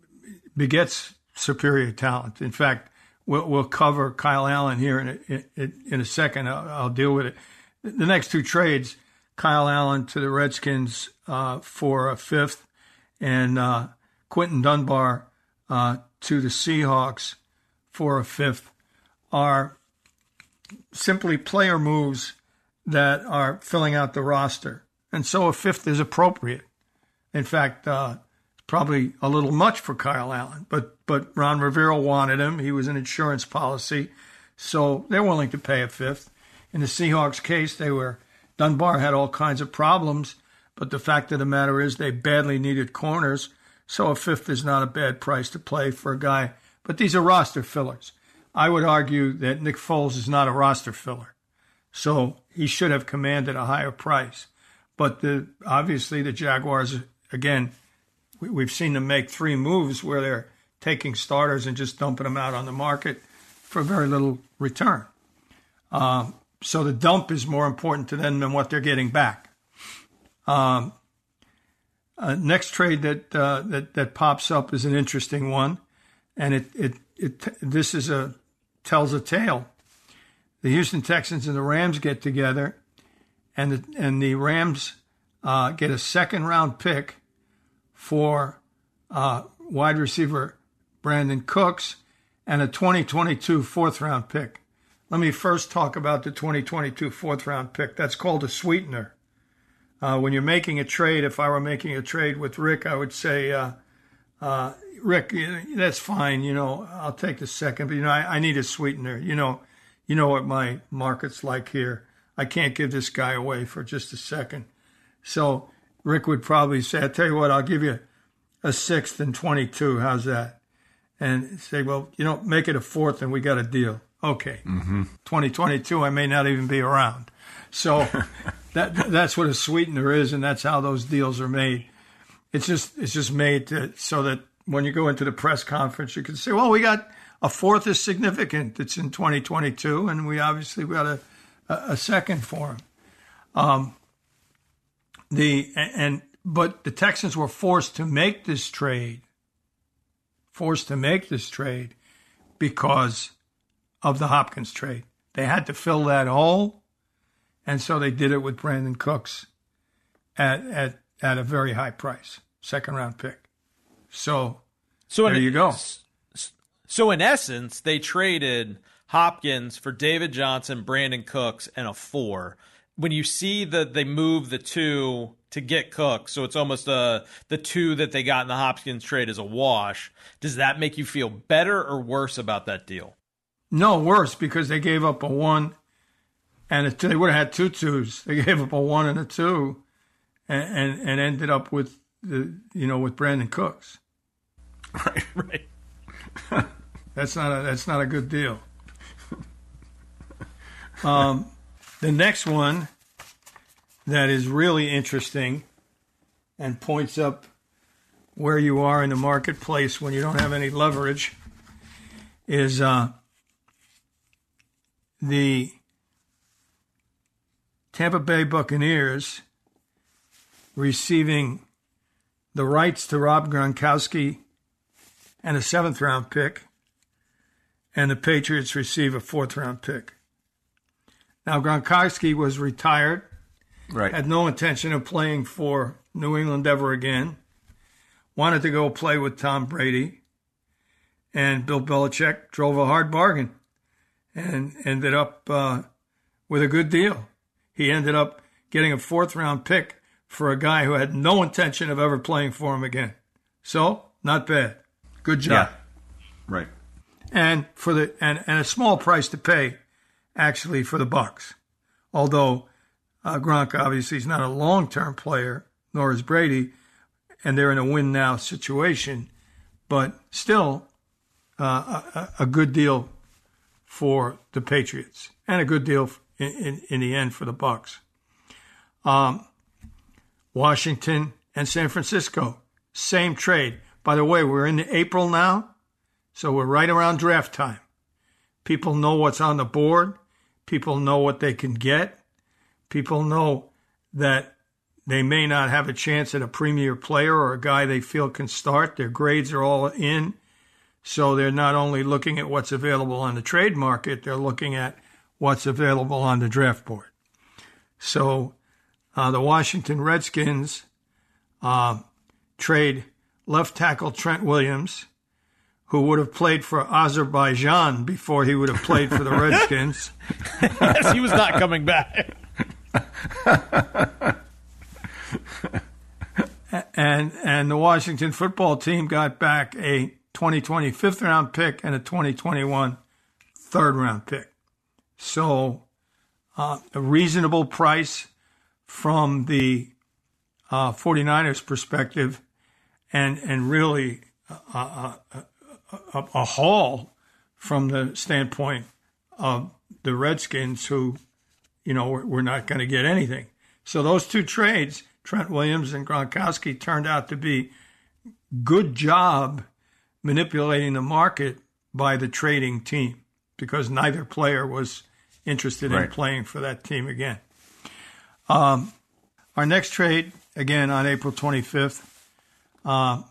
begets superior talent. In fact, we'll, we'll cover Kyle Allen here in a, in, in a second. I'll, I'll deal with it. The next two trades, Kyle Allen to the Redskins uh, for a fifth, and uh, Quentin Dunbar uh, to the Seahawks for a fifth, are simply player moves that are filling out the roster. And so a fifth is appropriate. In fact, uh, probably a little much for Kyle Allen, but but Ron Rivera wanted him. He was an insurance policy, so they're willing to pay a fifth. In the Seahawks case, they were Dunbar had all kinds of problems, but the fact of the matter is they badly needed corners, so a fifth is not a bad price to play for a guy. But these are roster fillers. I would argue that Nick Foles is not a roster filler, so he should have commanded a higher price. But the, obviously the Jaguars, again, we, we've seen them make three moves where they're taking starters and just dumping them out on the market for very little return. Um, so the dump is more important to them than what they're getting back. Um, uh, next trade that, uh, that that pops up is an interesting one, and it it it this is a tells a tale. The Houston Texans and the Rams get together, and the, and the Rams uh, get a second round pick for uh, wide receiver Brandon Cooks and a twenty twenty-two fourth round pick. Let me first talk about the twenty twenty-two fourth round pick. That's called a sweetener. Uh, when you're making a trade, if I were making a trade with Rick, I would say, uh, uh, Rick, that's fine. You know, I'll take the second, but you know, I, I need a sweetener. You know, you know what my market's like here. I can't give this guy away for just a second. So Rick would probably say, I tell you what, I'll give you a sixth and twenty-two. How's that? And say, well, you know, make it a fourth and we got a deal. Okay. Mm-hmm. twenty twenty-two, I may not even be around. So that that's what a sweetener is, and that's how those deals are made. It's just it's just made to, so that when you go into the press conference, you can say, well, we got a fourth is significant. It's in twenty twenty-two, and we obviously got a, a, a second for him. Um, the and but the Texans were forced to make this trade, forced to make this trade because of the Hopkins trade. They had to fill that hole, and so they did it with Brandon Cooks at at, at a very high price, second round pick. So, so there in, you go. So in essence, they traded Hopkins for David Johnson, Brandon Cooks, and a four. When you see that they move the two to get Cooks, so it's almost uh, the two that they got in the Hopkins trade is a wash, does that make you feel better or worse about that deal? No, worse, because they gave up a one and a two. They would have had two twos. They gave up a one and a two and, and, and ended up with the you know with Brandon Cooks. Right, right. That's not a that's not a good deal. Um, the next one that is really interesting and points up where you are in the marketplace when you don't have any leverage is uh, the Tampa Bay Buccaneers receiving the rights to Rob Gronkowski and a seventh round pick, and the Patriots receive a fourth round pick. Now, Gronkowski was retired, right. had no intention of playing for New England ever again, wanted to go play with Tom Brady, and Bill Belichick drove a hard bargain and ended up uh, with a good deal. He ended up getting a fourth round pick for a guy who had no intention of ever playing for him again. So, not bad. Good job. Yeah. Right. And for the and, and a small price to pay, actually, for the Bucs. Although uh, Gronk obviously is not a long-term player, nor is Brady, and they're in a win-now situation. But still, uh, a, a good deal for the Patriots, and a good deal in, in, in the end for the Bucs. Um, Washington and San Francisco, same trade. By the way, we're in April now, so we're right around draft time. People know what's on the board. People know what they can get. People know that they may not have a chance at a premier player or a guy they feel can start. Their grades are all in. So they're not only looking at what's available on the trade market, they're looking at what's available on the draft board. So uh, the Washington Redskins uh, trade left tackle Trent Williams, who would have played for Azerbaijan before he would have played for the Redskins. Yes, he was not coming back. and and the Washington football team got back a twenty twenty fifth round pick and a twenty twenty-one third round pick. So uh, a reasonable price from the uh, 49ers perspective, and and really a, a, a, a haul from the standpoint of the Redskins, who, you know, we're, we're not going to get anything. So those two trades, Trent Williams and Gronkowski, turned out to be good job manipulating the market by the trading team, because neither player was interested right. in playing for that team again. Um, our next trade, again on April twenty-fifth, uh,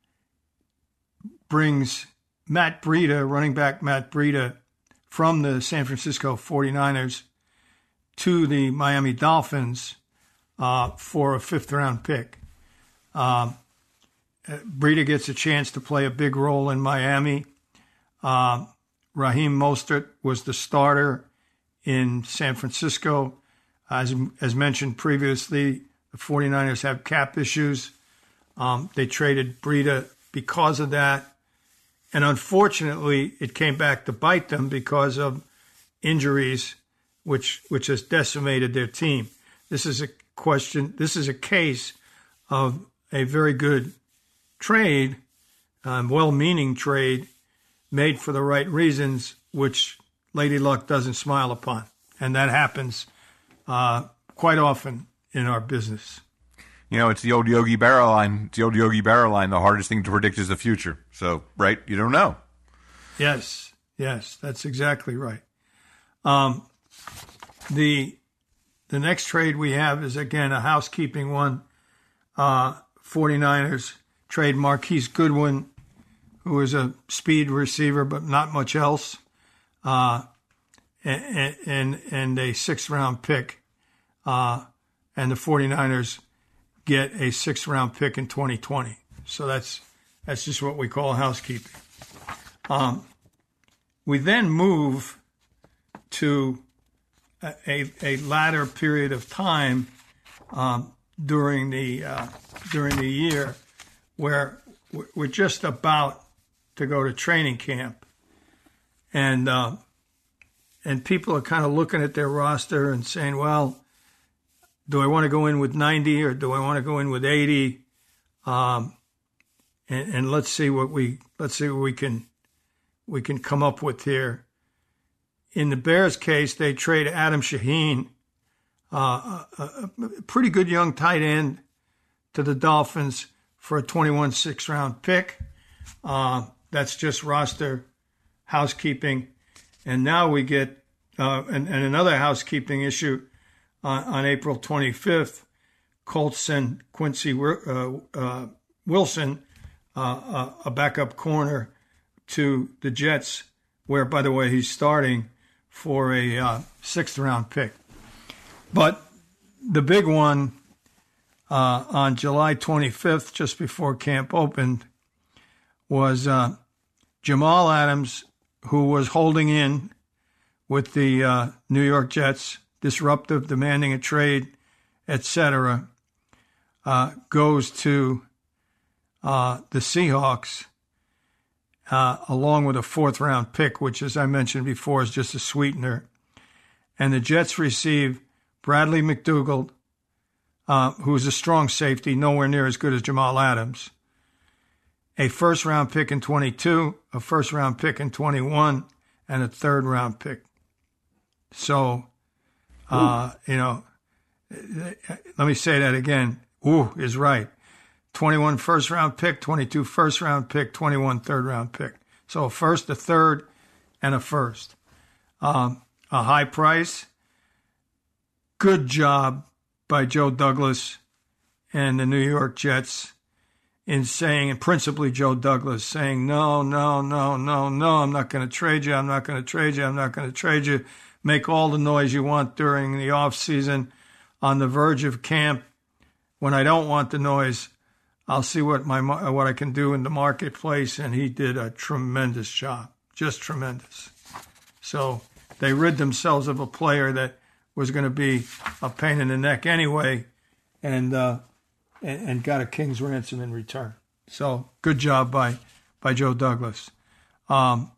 brings Matt Breida, running back Matt Breida, from the San Francisco 49ers to the Miami Dolphins uh, for a fifth-round pick. Um, Breida gets a chance to play a big role in Miami. Uh, Raheem Mostert was the starter in San Francisco. As, as mentioned previously, the 49ers have cap issues. Um, they traded Breida because of that. And unfortunately, it came back to bite them because of injuries, which which has decimated their team. This is a question, this is a case of a very good trade, um, well-meaning trade, made for the right reasons, which Lady Luck doesn't smile upon. And that happens uh, quite often in our business. You know, it's the old Yogi Berra line. It's the old Yogi Berra line. The hardest thing to predict is the future. So, right, you don't know. Yes, yes, that's exactly right. Um, the the next trade we have is, again, a housekeeping one. uh, 49ers trade Marquise Goodwin, who is a speed receiver but not much else, uh, and, and and a sixth-round pick. Uh, and the 49ers get a sixth-round pick in twenty twenty. So that's that's just what we call housekeeping. Um, we then move to a, a, a latter period of time um, during the uh, during the year where we're just about to go to training camp, and uh, and people are kind of looking at their roster and saying, well, do I want to go in with ninety or do I want to go in with eighty? Um, and, and let's see what we let's see what we can we can come up with here. In the Bears' case, they trade Adam Shaheen, uh, a, a pretty good young tight end, to the Dolphins for a twenty-one sixth-round pick. Uh, that's just roster housekeeping. And now we get uh, and, and another housekeeping issue on, on April twenty-fifth. Colts send Quincy uh, uh, Wilson, uh, a backup corner, to the Jets, where, by the way, he's starting for a uh, sixth-round pick. But the big one uh, on July twenty-fifth, just before camp opened, was uh, Jamal Adams, who was holding in with the uh, New York Jets, disruptive, demanding a trade, et cetera, uh, goes to uh, the Seahawks, Uh, along with a fourth-round pick, which, as I mentioned before, is just a sweetener. And the Jets receive Bradley McDougald, uh, who is a strong safety, nowhere near as good as Jamal Adams, a first-round pick in twenty-two, a first-round pick in twenty-one, and a third-round pick. So, uh, you know, let me say that again. Ooh is right. twenty-one first-round pick, twenty-two first-round pick, twenty-one third-round pick. So a first, a third, and a first. Um, a high price. Good job by Joe Douglas and the New York Jets in saying, and principally Joe Douglas, saying, no, no, no, no, no, I'm not going to trade you, I'm not going to trade you, I'm not going to trade you. Make all the noise you want during the off-season on the verge of camp. When I don't want the noise, I'll see what my what I can do in the marketplace, and he did a tremendous job, just tremendous. So they rid themselves of a player that was going to be a pain in the neck anyway, and uh, and, and got a king's ransom in return. So good job by by Joe Douglas. Um,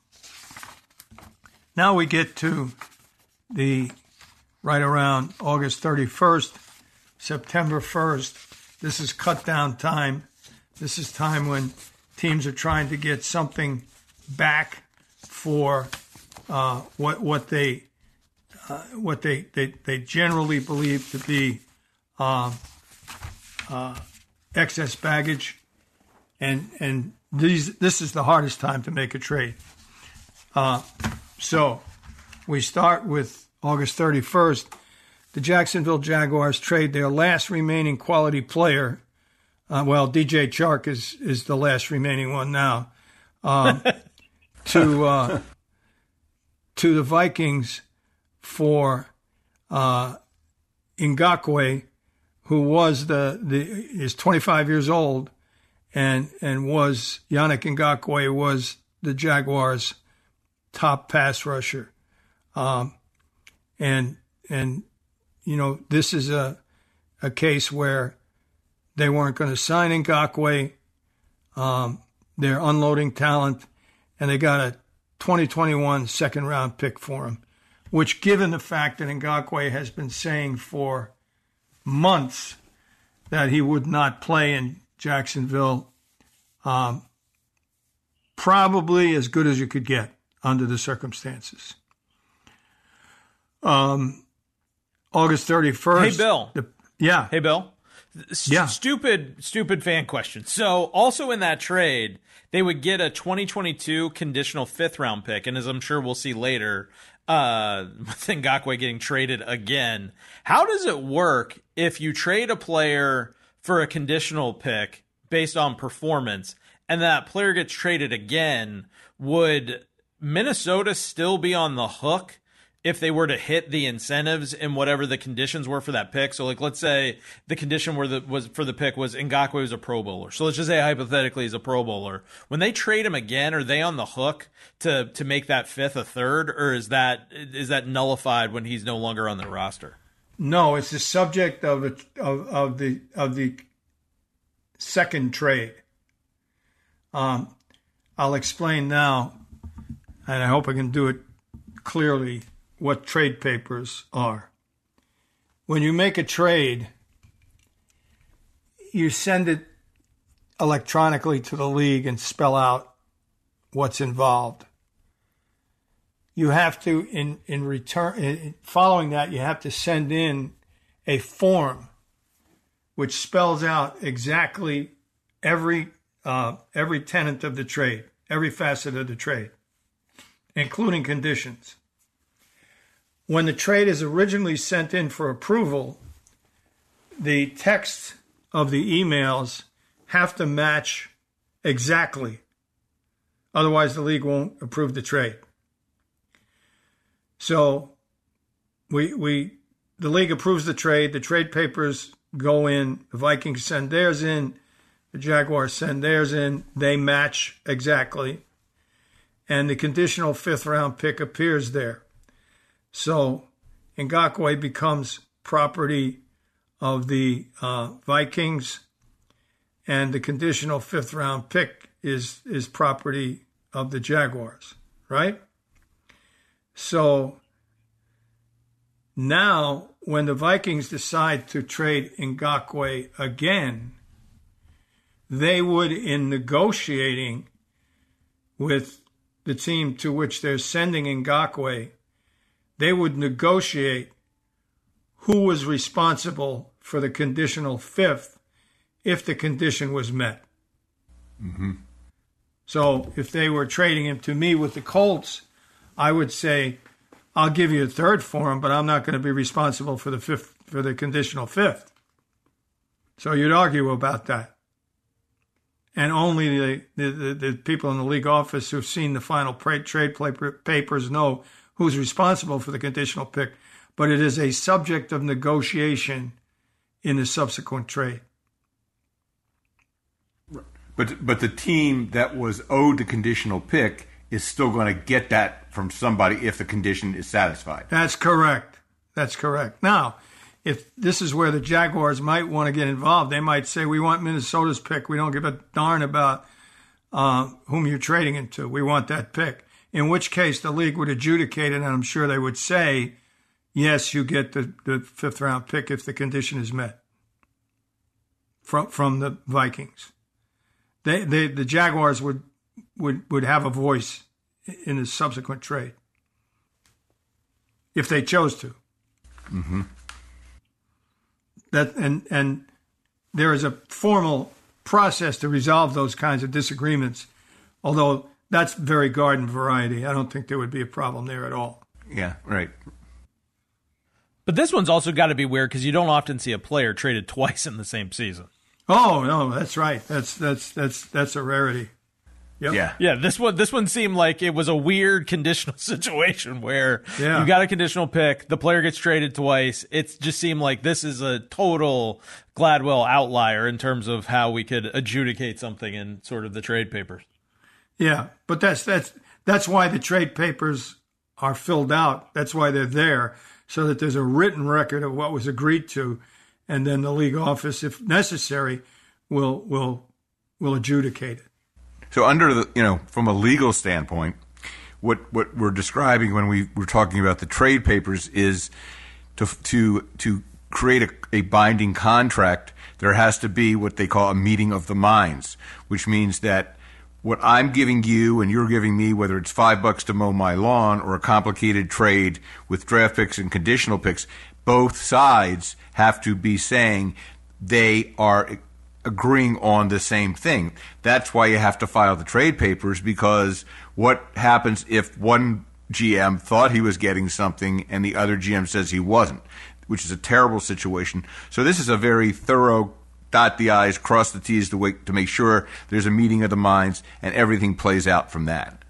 now we get to the right around August thirty-first, September first. This is cut down time. This is time when teams are trying to get something back for uh, what what they uh, what they, they, they generally believe to be uh, uh, excess baggage, and and these this is the hardest time to make a trade. Uh, so we start with August thirty-first. The Jacksonville Jaguars trade their last remaining quality player. Uh, well, D J Chark is, is the last remaining one now. Um, to uh, to the Vikings for uh, Ngakoue, who was the, the is twenty-five years old, and and was Yannick Ngakoue was the Jaguars' top pass rusher, um, and and. You know, this is a a case where they weren't going to sign Ngakoue. Um, they're unloading talent, and they got a twenty twenty-one second-round pick for him, which, given the fact that Ngakoue has been saying for months that he would not play in Jacksonville, um, probably as good as you could get under the circumstances. Um. August thirty-first. Hey, Bill. The, yeah. Hey, Bill. S- yeah. Stupid, stupid fan question. So, also in that trade, they would get a twenty twenty-two conditional fifth-round pick, and as I'm sure we'll see later, uh, with Ngakoue getting traded again. How does it work if you trade a player for a conditional pick based on performance, and that player gets traded again, would Minnesota still be on the hook if they were to hit the incentives and whatever the conditions were for that pick? So, like, let's say the condition where the was for the pick was Ngakoue was a Pro Bowler. So let's just say hypothetically he's a Pro Bowler. When they trade him again, are they on the hook to to make that fifth a third, or is that is that nullified when he's no longer on the roster? No, it's the subject of a, of of the of the second trade. Um, I'll explain now, and I hope I can do it clearly, what trade papers are. When you make a trade, you send it electronically to the league and spell out what's involved. You have to, in, in return, in, following that, you have to send in a form which spells out exactly every uh, every tenet of the trade, every facet of the trade, including conditions. When the trade is originally sent in for approval, the text of the emails have to match exactly. Otherwise, the league won't approve the trade. So we we the league approves the trade. The trade papers go in. The Vikings send theirs in. The Jaguars send theirs in. They match exactly. And the conditional fifth round pick appears there. So Ngakoue becomes property of the uh, Vikings, and the conditional fifth round pick is is property of the Jaguars, right? So now when the Vikings decide to trade Ngakoue again, they would, in negotiating with the team to which they're sending Ngakoue, they would negotiate who was responsible for the conditional fifth if the condition was met. Mm-hmm. So if they were trading him to me with the Colts, I would say, I'll give you a third for him, but I'm not going to be responsible for the fifth, for the conditional fifth. So you'd argue about that. And only the, the, the, the people in the league office who've seen the final trade papers know who's responsible for the conditional pick. But it is a subject of negotiation in the subsequent trade. But but the team that was owed the conditional pick is still going to get that from somebody if the condition is satisfied. That's correct. That's correct. Now, if this is where the Jaguars might want to get involved, they might say, we want Minnesota's pick. We don't give a darn about uh, whom you're trading into. We want that pick. In which case, the league would adjudicate it, and I'm sure they would say, yes, you get the, the fifth round pick if the condition is met from from the Vikings. They, they the Jaguars would, would, would have a voice in the subsequent trade if they chose to. Mm-hmm. That and and there is a formal process to resolve those kinds of disagreements, although that's very garden variety. I don't think there would be a problem there at all. Yeah, right. But this one's also got to be weird because you don't often see a player traded twice in the same season. Oh no, that's right. That's that's that's that's a rarity. Yep. Yeah, yeah. This one, this one seemed like it was a weird conditional situation where yeah. you got a conditional pick, the player gets traded twice. It just seemed like this is a total Gladwell outlier in terms of how we could adjudicate something in sort of the trade papers. Yeah, but that's that's that's why the trade papers are filled out. That's why they're there, so that there's a written record of what was agreed to, and then the league office, if necessary, will will will adjudicate it. So under the, you know, from a legal standpoint, what what we're describing when we were talking about the trade papers is to to to create a, a binding contract, there has to be what they call a meeting of the minds, which means that what I'm giving you and you're giving me, whether it's five bucks to mow my lawn or a complicated trade with draft picks and conditional picks, both sides have to be saying they are agreeing on the same thing. That's why you have to file the trade papers, because what happens if one G M thought he was getting something and the other G M says he wasn't, which is a terrible situation. So this is a very thorough dot the I's, cross the T's to, wait, to make sure there's a meeting of the minds and everything plays out from that.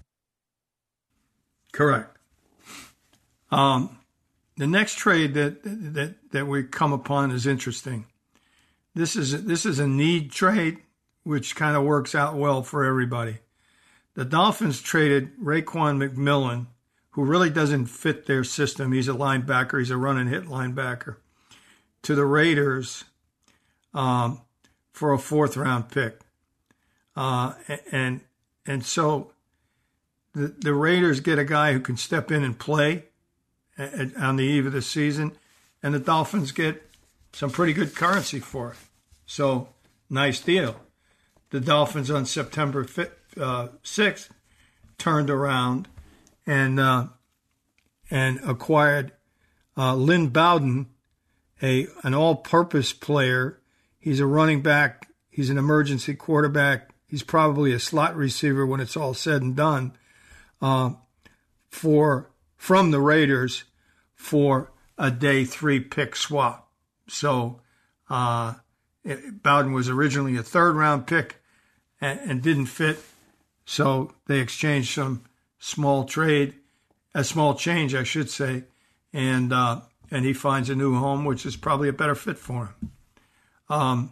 Correct. Um, the next trade that that that we come upon is interesting. This is this is a need trade, which kind of works out well for everybody. The Dolphins traded Raekwon McMillan, who really doesn't fit their system. He's a linebacker. He's a run and hit linebacker. To the Raiders um, for a fourth round pick, uh, and and so the the Raiders get a guy who can step in and play at, on the eve of the season, and the Dolphins get some pretty good currency for it. So nice deal. The Dolphins on September sixth turned around and uh, and acquired uh, Lynn Bowden, a an all-purpose player. He's a running back. He's an emergency quarterback. He's probably a slot receiver when it's all said and done. Uh, for from the Raiders for a day three pick swap. So uh, it, Bowden was originally a third round pick and, and didn't fit. So they exchanged some small trade, a small change, I should say, and uh, and he finds a new home, which is probably a better fit for him. Um,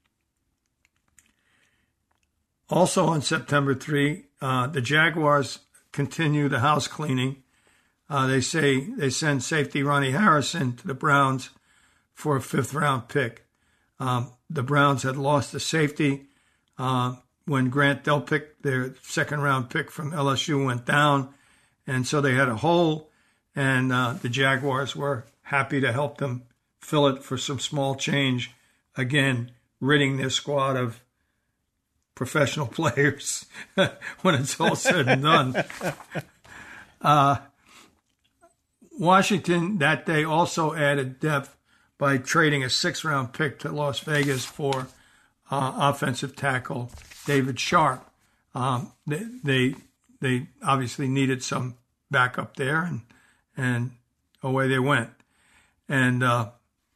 also on September third, uh, the Jaguars continue the house cleaning. Uh, they say they send safety Ronnie Harrison to the Browns for a fifth round pick. Um, the Browns had lost the safety uh, when Grant Delpit, their second round pick from L S U, went down, and so they had a hole. And uh, the Jaguars were happy to help them fill it for some small change. Again, ridding their squad of professional players when it's all said and done. Uh, Washington that day also added depth by trading a sixth-round pick to Las Vegas for uh, offensive tackle David Sharp. Um, they, they they obviously needed some backup there, and and away they went. And uh,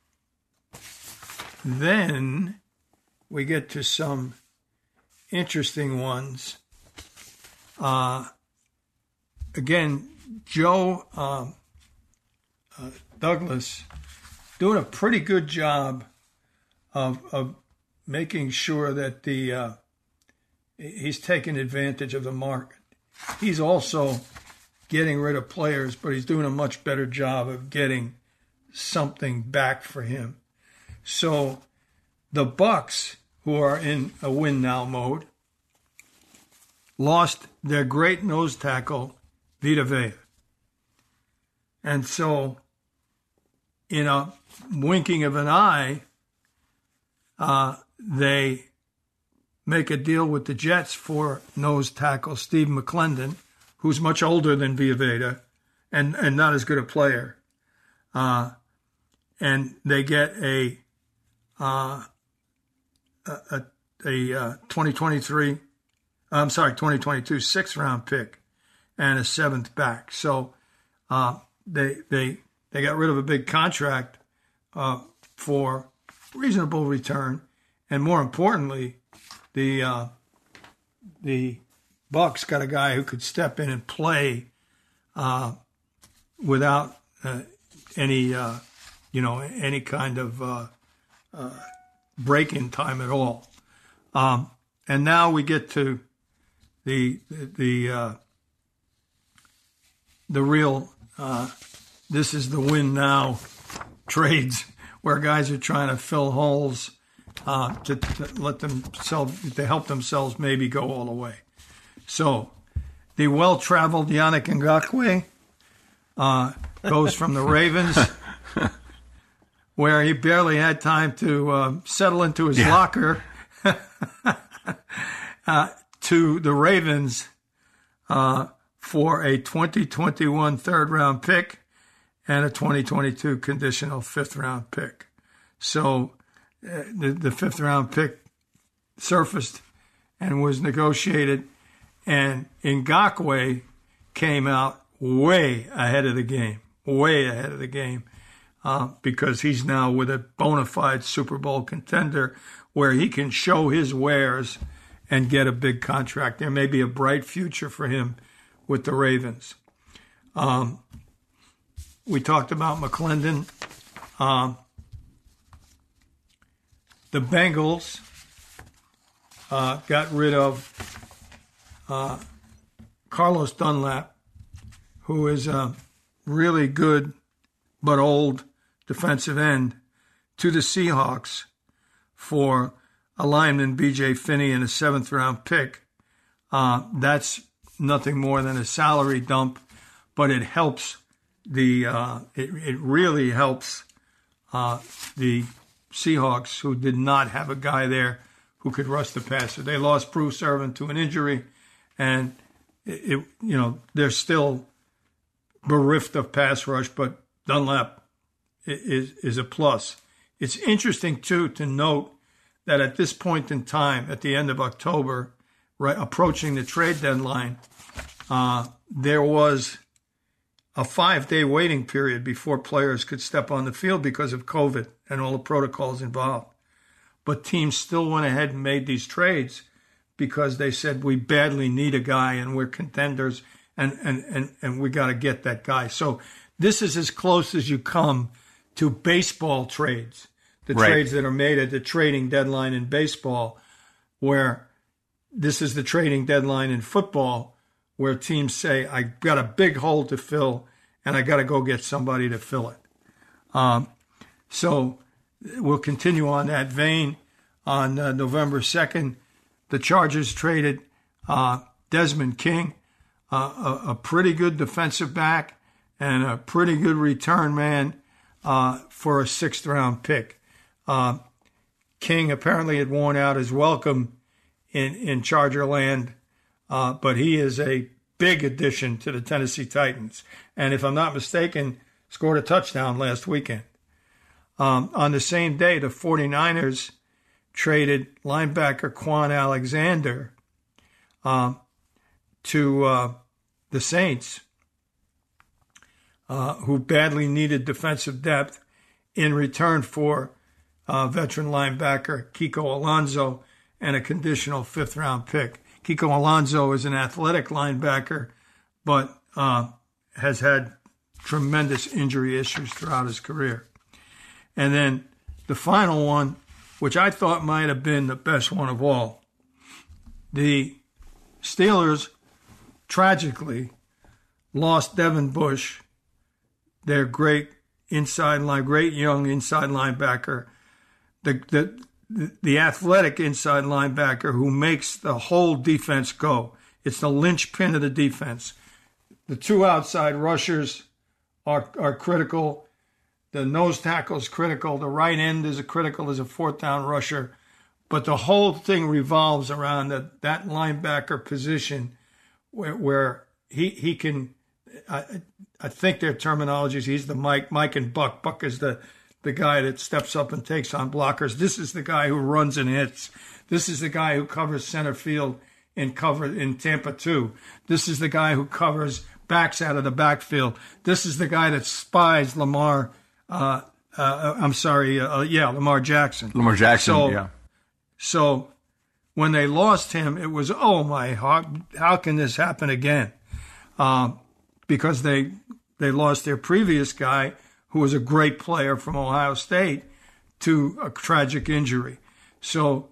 then we get to some interesting ones. Uh, again, Joe uh, uh, Douglas doing a pretty good job of of making sure that the uh, he's taking advantage of the market. He's also getting rid of players, but he's doing a much better job of getting something back for him. So the Bucs, who are in a win now mode, lost their great nose tackle, Vita Vea. And so in a winking of an eye, uh, they make a deal with the Jets for nose tackle Steve McClendon, who's much older than Vita Vea and, and not as good a player. Uh, and they get a uh, a, a, a uh, twenty twenty-three, I'm sorry, twenty twenty-two sixth-round pick and a seventh back. So uh, they they they got rid of a big contract uh, for reasonable return, and more importantly, the uh, the Bucs got a guy who could step in and play uh, without uh, any uh, you know any kind of uh, uh, break-in time at all. Um, and now we get to the the uh, the real. Uh, this is the win now trades where guys are trying to fill holes uh, to, to let themselves to help themselves maybe go all the way. So the well-traveled Yannick Ngakoue uh, goes from the Ravens, where he barely had time to uh, settle into his yeah. locker, uh, to the Ravens uh, for a twenty twenty-one third-round pick and a twenty twenty-two conditional fifth-round pick. So uh, the, the fifth-round pick surfaced and was negotiated, and Ngakoue came out way ahead of the game, way ahead of the game. uh, because he's now with a bona fide Super Bowl contender where he can show his wares and get a big contract. There may be a bright future for him with the Ravens. Um, we talked about McClendon. Um, the Bengals uh, got rid of uh, Carlos Dunlap, who is a really good but old defensive end, to the Seahawks for a lineman, B J Finney, and a seventh-round pick. Uh, that's nothing more than a salary dump, but it helps the uh, it, it really helps uh, the Seahawks, who did not have a guy there who could rush the passer. They lost Bruce Irvin to an injury, and it, it you know they're still bereft of pass rush, but Dunlap is is a plus. It's interesting too to note that at this point in time, at the end of October, right approaching the trade deadline, uh, there was a five-day waiting period before players could step on the field because of COVID and all the protocols involved. But teams still went ahead and made these trades because they said, we badly need a guy and we're contenders and, and, and, and we got to get that guy. So this is as close as you come to baseball trades, the right. trades that are made at the trading deadline in baseball, where this is the trading deadline in football, where teams say, I got a big hole to fill, and I got to go get somebody to fill it. Um, so we'll continue on that vein. On uh, November second, the Chargers traded uh, Desmond King, uh, a, a pretty good defensive back and a pretty good return man, uh, for a sixth-round pick. Uh, King apparently had worn out his welcome in, in Charger land, uh, but he is a big addition to the Tennessee Titans. And if I'm not mistaken, scored a touchdown last weekend. Um, on the same day, the 49ers traded linebacker Quan Alexander uh, to uh, the Saints, uh, who badly needed defensive depth, in return for uh, veteran linebacker Kiko Alonso and a conditional fifth-round pick. Kiko Alonso is an athletic linebacker, but uh, has had tremendous injury issues throughout his career. And then the final one, which I thought might have been the best one of all, the Steelers tragically lost Devin Bush, their great inside line, great young inside linebacker, the the the athletic inside linebacker who makes the whole defense go. It's the linchpin of the defense. The two outside rushers are are critical. The nose tackle is critical. The right end is a critical as a fourth down rusher. But the whole thing revolves around the, that linebacker position where, where he he can, I, I think their terminology is he's the Mike, Mike and Buck. Buck is the, the guy that steps up and takes on blockers. This is the guy who runs and hits. This is the guy who covers center field in cover in Tampa two. This is the guy who covers backs out of the backfield. This is the guy that spies Lamar Uh, uh, I'm sorry, uh, yeah, Lamar Jackson. Lamar Jackson, so, yeah. So when they lost him, it was, oh, my, how, how can this happen again? Uh, because they they lost their previous guy, who was a great player from Ohio State, to a tragic injury. So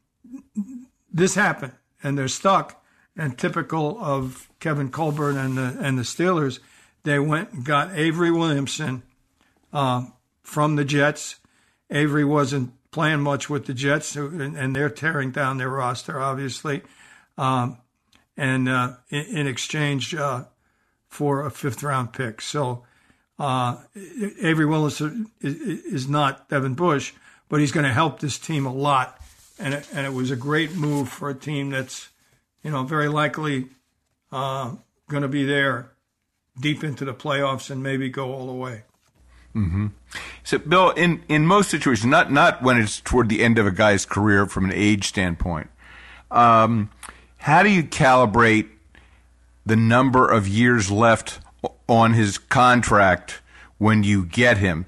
this happened, and they're stuck. And typical of Kevin Colbert and the, and the Steelers, they went and got Avery Williamson, Uh, from the Jets. Avery wasn't playing much with the Jets, and, and they're tearing down their roster, obviously, um, and uh, in, in exchange uh, for a fifth-round pick. So uh, Avery Williamson is, is not Devin Bush, but he's going to help this team a lot, and it, and it was a great move for a team that's, you know, very likely uh, going to be there deep into the playoffs and maybe go all the way. Mm-hmm. So, Bill, in, in most situations, not not when it's toward the end of a guy's career from an age standpoint, um, how do you calibrate the number of years left on his contract when you get him?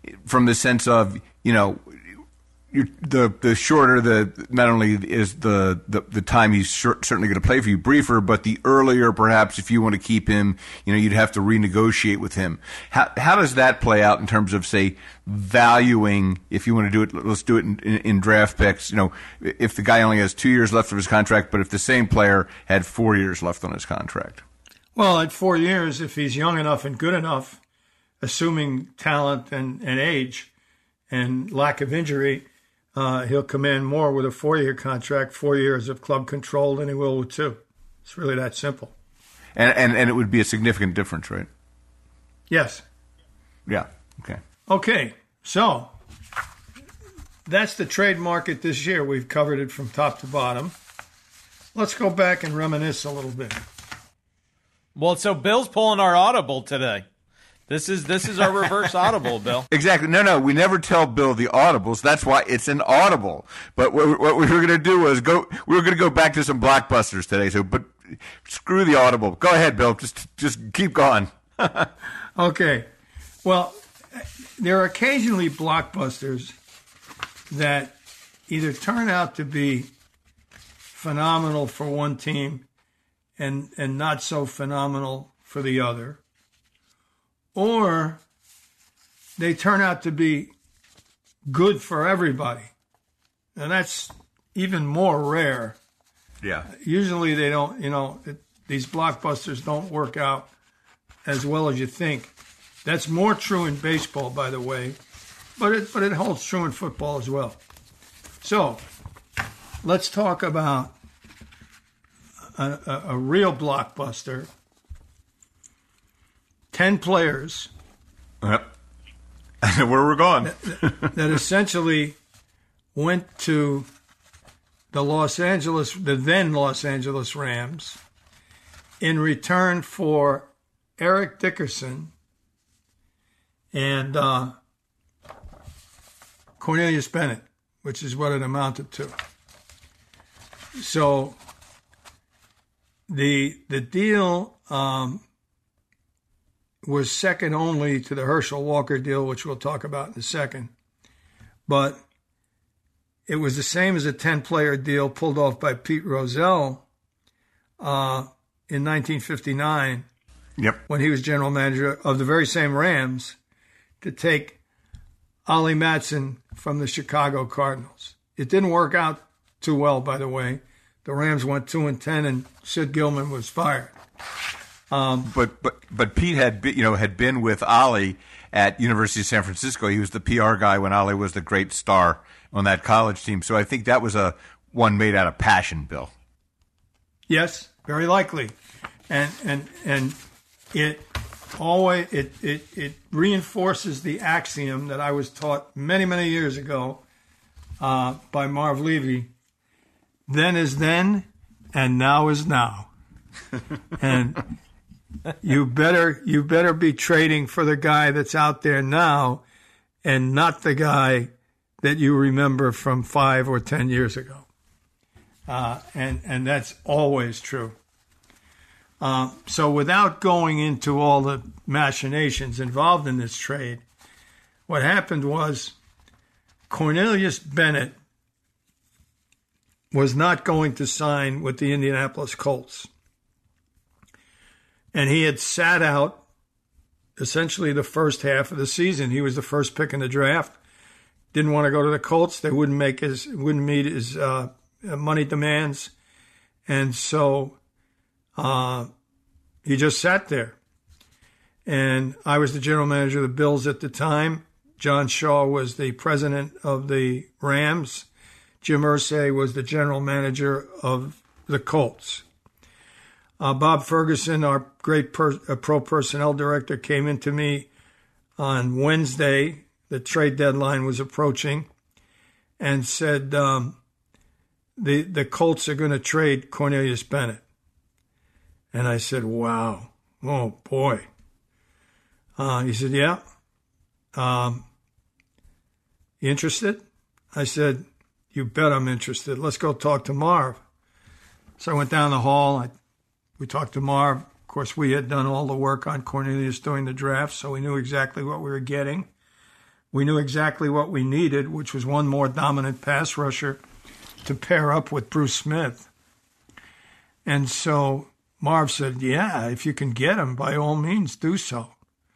from the sense of, you know, You're, the the shorter the not only is the the, the time he's sure, certainly going to play for you briefer, but the earlier perhaps if you want to keep him, you know, you'd have to renegotiate with him. How how does that play out in terms of, say, valuing? If you want to do it, let's do it in, in, in draft picks. You know, if the guy only has two years left of his contract, but if the same player had four years left on his contract. Well, at four years, if he's young enough and good enough, assuming talent and, and age and lack of injury. Uh, he'll command more with a four-year contract, four years of club control, than he will with two. It's really that simple. And, and and it would be a significant difference, right? Yes. Yeah. Okay. Okay. So that's the trade market this year. We've covered it from top to bottom. Let's go back and reminisce a little bit. Well, so Bill's pulling our audible today. This is this is our reverse audible, Bill. Exactly. No, no, we never tell Bill the audibles. That's why it's an audible. But what, what we were going to do was go. We were going to go back to some blockbusters today. So, but screw the audible. Go ahead, Bill. Just just keep going. Okay. Well, there are occasionally blockbusters that either turn out to be phenomenal for one team and and not so phenomenal for the other. Or they turn out to be good for everybody. And that's even more rare. Yeah. Usually they don't, you know, it, these blockbusters don't work out as well as you think. That's more true in baseball, by the way, but it, but it holds true in football as well. So let's talk about a, a, a real blockbuster. Ten players. Yep. Where we're going. that, that essentially went to the Los Angeles, the then Los Angeles Rams, in return for Eric Dickerson and uh, Cornelius Bennett, which is what it amounted to. So the the deal. Um, was second only to the Herschel Walker deal, which we'll talk about in a second. But it was the same as a ten-player deal pulled off by Pete Rozelle uh, in nineteen fifty-nine Yep. when he was general manager of the very same Rams to take Ollie Matson from the Chicago Cardinals. It didn't work out too well, by the way. The Rams went two and ten, and Sid Gilman was fired. Um, but but but Pete had been, you know had been with Ollie at University of San Francisco. He was the P R guy when Ollie was the great star on that college team. So I think that was a one made out of passion, Bill. Yes, very likely, and and and it always it it it reinforces the axiom that I was taught many many years ago uh, by Marv Levy. Then is then, and now is now, and. You better you better be trading for the guy that's out there now and not the guy that you remember from five or ten years ago. Uh, and, and that's always true. Uh, so without going into all the machinations involved in this trade, what happened was Cornelius Bennett was not going to sign with the Indianapolis Colts. And he had sat out essentially the first half of the season. He was the first pick in the draft. Didn't want to go to the Colts. They wouldn't make his, wouldn't meet his uh, money demands, and so uh, he just sat there. And I was the general manager of the Bills at the time. John Shaw was the president of the Rams. Jim Irsay was the general manager of the Colts. Uh, Bob Ferguson, our great per, uh, pro personnel director, came into me on Wednesday. The trade deadline was approaching, and said, um, the, the Colts are going to trade Cornelius Bennett. And I said, wow, oh boy. Uh, he said, yeah. Um, you interested? I said, you bet I'm interested. Let's go talk to Marv. So I went down the hall. I We talked to Marv. Of course, we had done all the work on Cornelius during the draft, so we knew exactly what we were getting. we knew exactly what we needed, which was one more dominant pass rusher to pair up with Bruce Smith. And so Marv said, yeah, if you can get him, by all means, do so.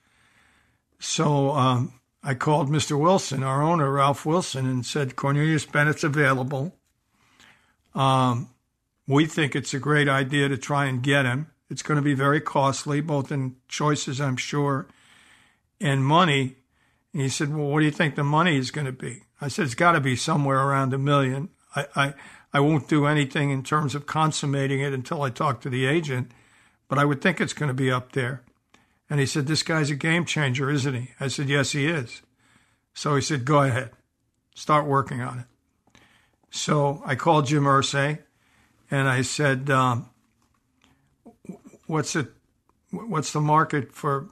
So um, I called Mister Wilson, our owner, Ralph Wilson, and said, Cornelius Bennett's available. Um, we think it's a great idea to try and get him. It's going to be very costly, both in choices, I'm sure, and money. And he said, well, what do you think the money is going to be? I said, it's got to be somewhere around a million. I, I, I won't do anything in terms of consummating it until I talk to the agent, but I would think it's going to be up there. And he said, this guy's a game changer, isn't he? I said, yes, he is. So he said, go ahead, start working on it. So I called Jim Irsay, and I said, um, what's it? What's the market for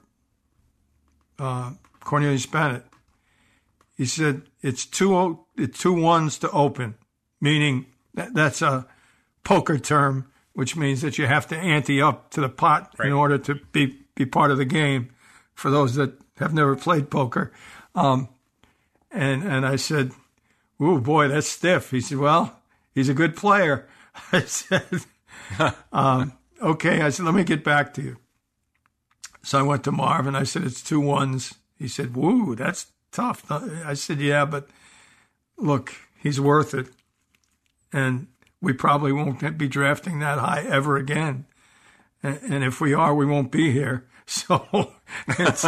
uh, Cornelius Bennett? He said, it's two, it's two ones to open, meaning that, that's a poker term, which means that you have to ante up to the pot right. in order to be, be part of the game, for those that have never played poker. Um, and, and I said, ooh, boy, that's stiff. He said, well, he's a good player. I said, um, okay. I said, let me get back to you. So I went to Marv and I said, it's two ones. He said, woo, that's tough. I said, yeah, but look, he's worth it. And we probably won't be drafting that high ever again. And, and if we are, we won't be here. So it's,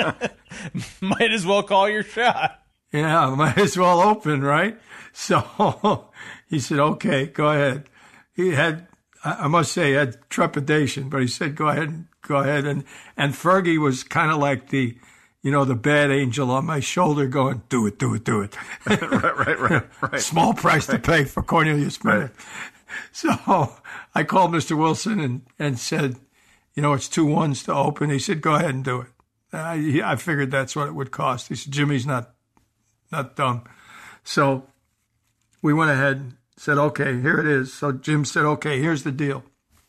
might as well call your shot. Yeah, might as well open, right? So he said, okay, go ahead. He had, I must say, he had trepidation, but he said, go ahead, go ahead. And, and Fergie was kind of like the, you know, the bad angel on my shoulder going, do it, do it, do it. right, right, right, right. Small price right. to pay for Cornelius Bennett. Right. So I called Mister Wilson and, and said, you know, it's two ones to open. He said, go ahead and do it. I, I figured that's what it would cost. He said, Jimmy's not Not dumb. So we went ahead and said, okay, here it is. So Jim said, okay, here's the deal.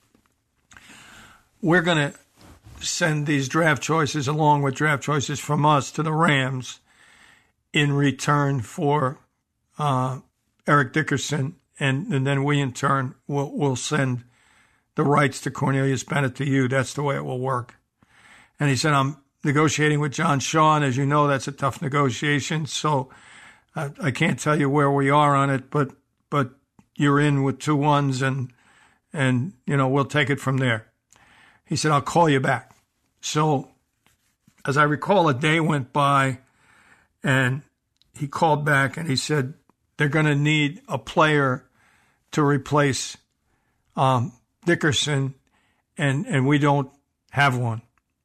We're going to send these draft choices along with draft choices from us to the Rams in return for uh, Eric Dickerson. And, and then we, in turn, will will send the rights to Cornelius Bennett to you. That's the way it will work. And he said, I'm negotiating with John Shaw, and as you know, that's a tough negotiation. So I, I can't tell you where we are on it, but but you're in with two ones, and and you know we'll take it from there. He said, I'll call you back. So as I recall, a day went by, and he called back, and he said they're going to need a player to replace um, Dickerson, and and we don't have one.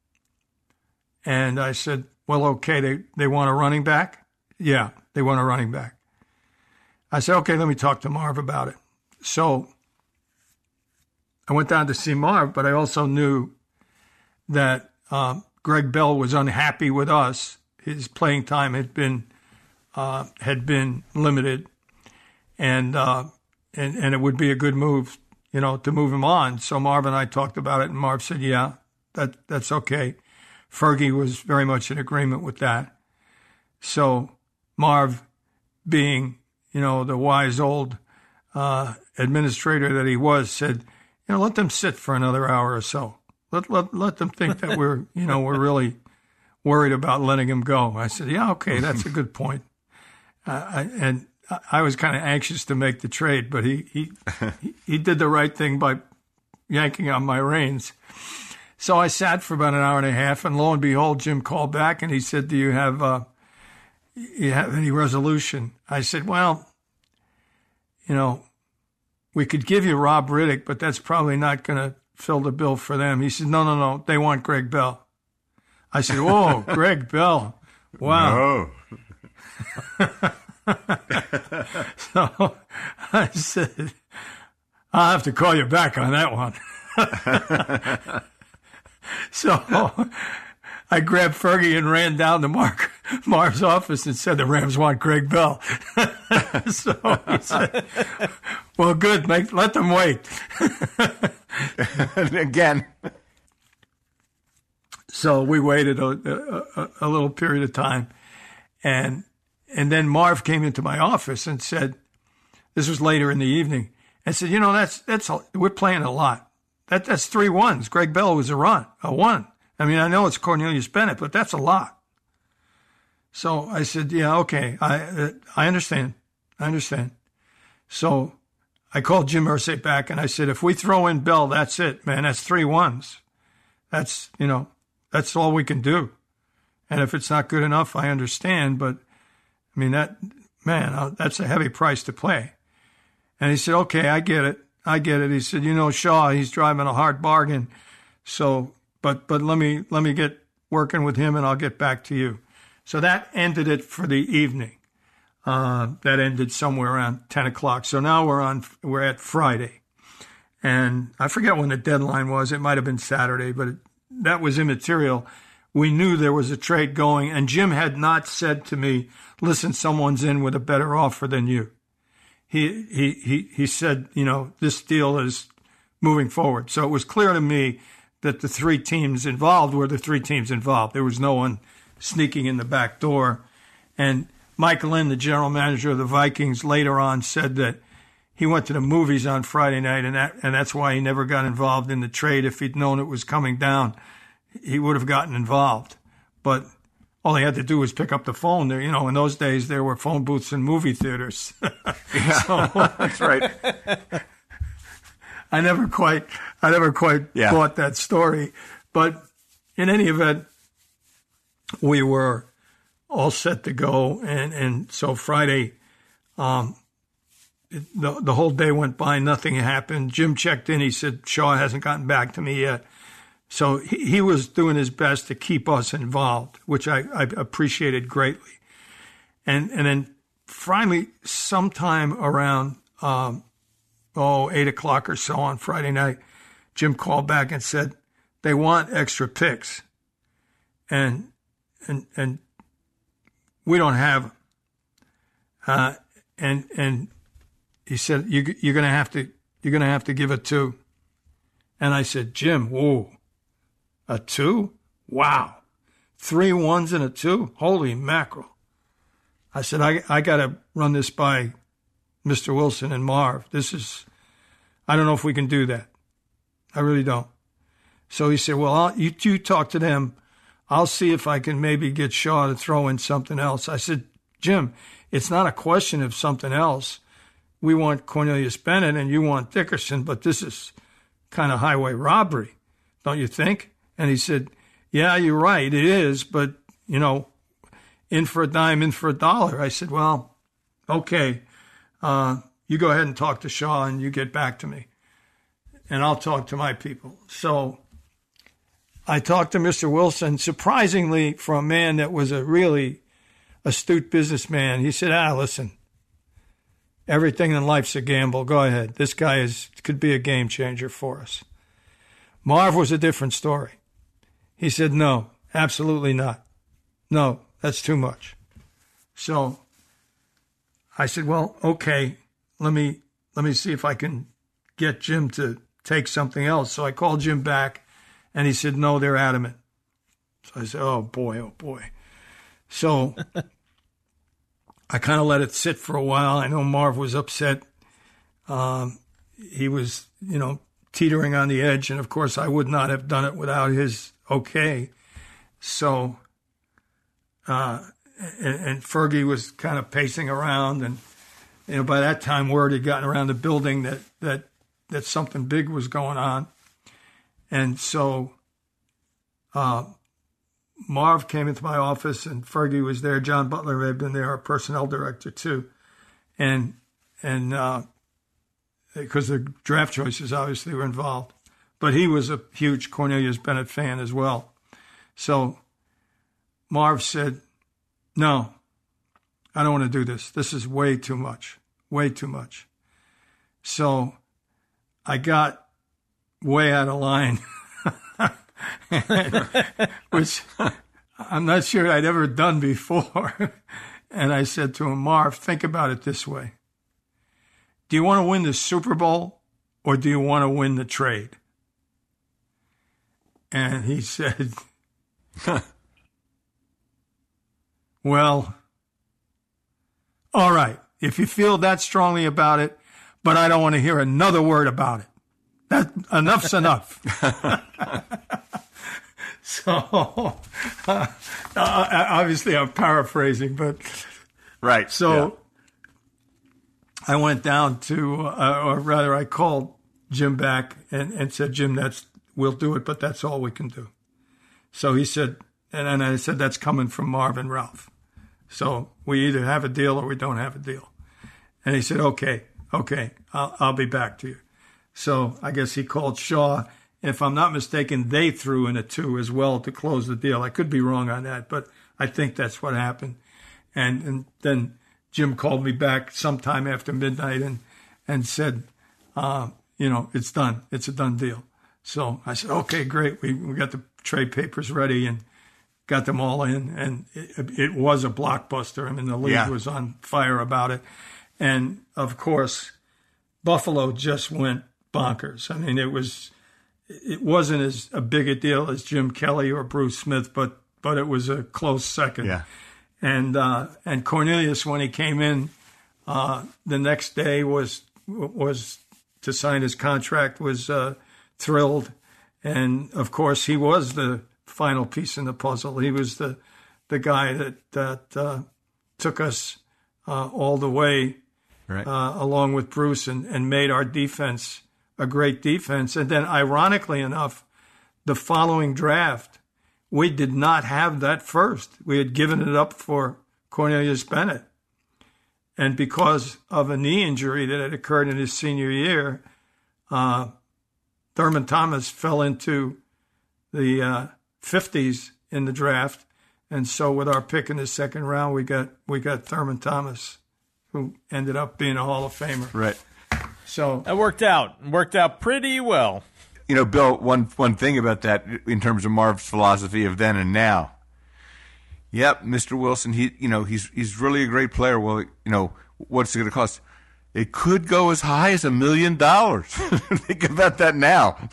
And I said, well, okay, they, they want a running back? Yeah, they want a running back. I said, okay, let me talk to Marv about it. So I went down to see Marv, but I also knew that um, Greg Bell was unhappy with us. His playing time had been uh, had been limited, and, uh, and and it would be a good move, you know, to move him on. So Marv and I talked about it, and Marv said, yeah, that that's okay. Fergie was very much in agreement with that. So Marv, being, you know, the wise old uh, administrator that he was, said, you know, let them sit for another hour or so. Let let let them think that we're, you know, we're really worried about letting him go. I said, yeah, okay, that's a good point. Uh, I, and I was kind of anxious to make the trade, but he, he he he did the right thing by yanking on my reins. So I sat for about an hour and a half, and lo and behold, Jim called back, and he said, do you have uh, you have any resolution? I said, well, you know, we could give you Rob Riddick, but that's probably not going to fill the bill for them. He said, no, no, no, they want Greg Bell. I said, whoa, Greg Bell. Wow. No. So I said, I'll have to call you back on that one. So I grabbed Fergie and ran down to Mark Marv's office and said, the Rams want Greg Bell. So he said, well, good, make, let them wait. Again. So we waited a, a, a little period of time. And and then Marv came into my office and said, this was later in the evening, and said, you know, that's that's a, we're playing a lot. That that's three ones. Greg Bell was a run, a one. I mean, I know it's Cornelius Bennett, but that's a lot. So I said, yeah, okay, I uh, I understand, I understand. So I called Jim Irsay back and I said, if we throw in Bell, that's it, man. That's three ones. That's, you know, that's all we can do. And if it's not good enough, I understand. But, I mean, that, man, that's a heavy price to pay. And he said, okay, I get it. I get it. He said, you know, Shaw, he's driving a hard bargain. So, but but let me let me get working with him and I'll get back to you. So that ended it for the evening. Uh, that ended somewhere around ten o'clock. So now we're on, we're at Friday. And I forget when the deadline was. It might have been Saturday, but it, that was immaterial. We knew there was a trade going, and Jim had not said to me, listen, someone's in with a better offer than you. He, he, he, he said, you know, this deal is moving forward. So it was clear to me that the three teams involved were the three teams involved. There was no one sneaking in the back door. And Mike Lynn, the general manager of the Vikings, later on said that he went to the movies on Friday night, and that, and that's why he never got involved in the trade. If he'd known it was coming down, he would have gotten involved. But all he had to do was pick up the phone. There, you know, in those days, there were phone booths in movie theaters. Yeah, so, that's right. I never quite, I never quite yeah. bought that story. But in any event, we were all set to go. And, and so Friday, um, it, the, the whole day went by. Nothing happened. Jim checked in. He said, Shaw hasn't gotten back to me yet. So he, he was doing his best to keep us involved, which I, I appreciated greatly. And and then finally, sometime around, um, oh, eight o'clock or so on Friday night, Jim called back and said, they want extra picks. And and and we don't have them. Uh, and and he said, you, you're going to have to you're going to have to give a two. And I said, Jim, whoa. A two? Wow. Three ones and a two? Holy mackerel. I said, I, I got to run this by Mister Wilson and Marv. This is, I don't know if we can do that. I really don't. So he said, well, I'll, you two talk to them. I'll see if I can maybe get Shaw to throw in something else. I said, Jim, it's not a question of something else. We want Cornelius Bennett and you want Dickerson, but this is kind of highway robbery, don't you think? And he said, yeah, you're right, it is, but, you know, in for a dime, in for a dollar. I said, well, okay, uh, you go ahead and talk to Shaw and you get back to me, and I'll talk to my people. So I talked to Mister Wilson, surprisingly, for a man that was a really astute businessman. He said, ah, listen, everything in life's a gamble. Go ahead. This guy is could be a game changer for us. Marv was a different story. He said, no, absolutely not. No, that's too much. So I said, well, okay, let me let me see if I can get Jim to take something else. So I called Jim back, and he said, no, they're adamant. So I said, oh, boy, oh, boy. So I kind of let it sit for a while. I know Marv was upset. Um, he was, you know, teetering on the edge, and, of course, I would not have done it without his okay. So, uh, and, and Fergie was kind of pacing around, and, you know, by that time word had gotten around the building that, that, that something big was going on. And so uh, Marv came into my office, and Fergie was there. John Butler had been there, our personnel director, too. And, and, uh, because the draft choices obviously were involved. But he was a huge Cornelius Bennett fan as well. So Marv said, no, I don't want to do this. This is way too much, way too much. So I got way out of line, which I'm not sure I'd ever done before. And I said to him, Marv, think about it this way. Do you want to win the Super Bowl, or do you want to win the trade? And he said, well, all right, if you feel that strongly about it, but I don't want to hear another word about it. That enough's enough. So, uh, obviously, I'm paraphrasing, but right. So, yeah. I went down to, uh, or rather, I called Jim back and, and said, Jim, that's we'll do it, but that's all we can do. So he said, and then I said, that's coming from Marvin Ralph. So we either have a deal or we don't have a deal. And he said, okay, okay, I'll, I'll be back to you. So I guess he called Shaw. If I'm not mistaken, they threw in a two as well to close the deal. I could be wrong on that, but I think that's what happened. And, and then Jim called me back sometime after midnight and, and said, uh, you know, it's done. It's a done deal. So I said, okay, great. We we got the trade papers ready and got them all in. And it, it was a blockbuster. I mean, the league yeah. was on fire about it. And, of course, Buffalo just went bonkers. I mean, it was it wasn't as a big a deal as Jim Kelly or Bruce Smith, but but it was a close second. Yeah. And uh, and Cornelius, when he came in uh, the next day, was was to sign his contract, was uh, thrilled, and of course he was the final piece in the puzzle. He was the the guy that that uh, took us uh, all the way, right. uh, along with Bruce, and, and made our defense a great defense. And then, ironically enough, the following draft, we did not have that first. We had given it up for Cornelius Bennett. And because of a knee injury that had occurred in his senior year, uh, Thurman Thomas fell into the uh, fifties in the draft. And so with our pick in the second round, we got we got Thurman Thomas, who ended up being a Hall of Famer. Right. So that worked out. Worked out pretty well. You know, Bill, one one thing about that in terms of Marv's philosophy of then and now. Yep, Mister Wilson, he you know, he's he's really a great player. Well, you know, what's it going to cost? It could go as high as a million dollars. Think about that now.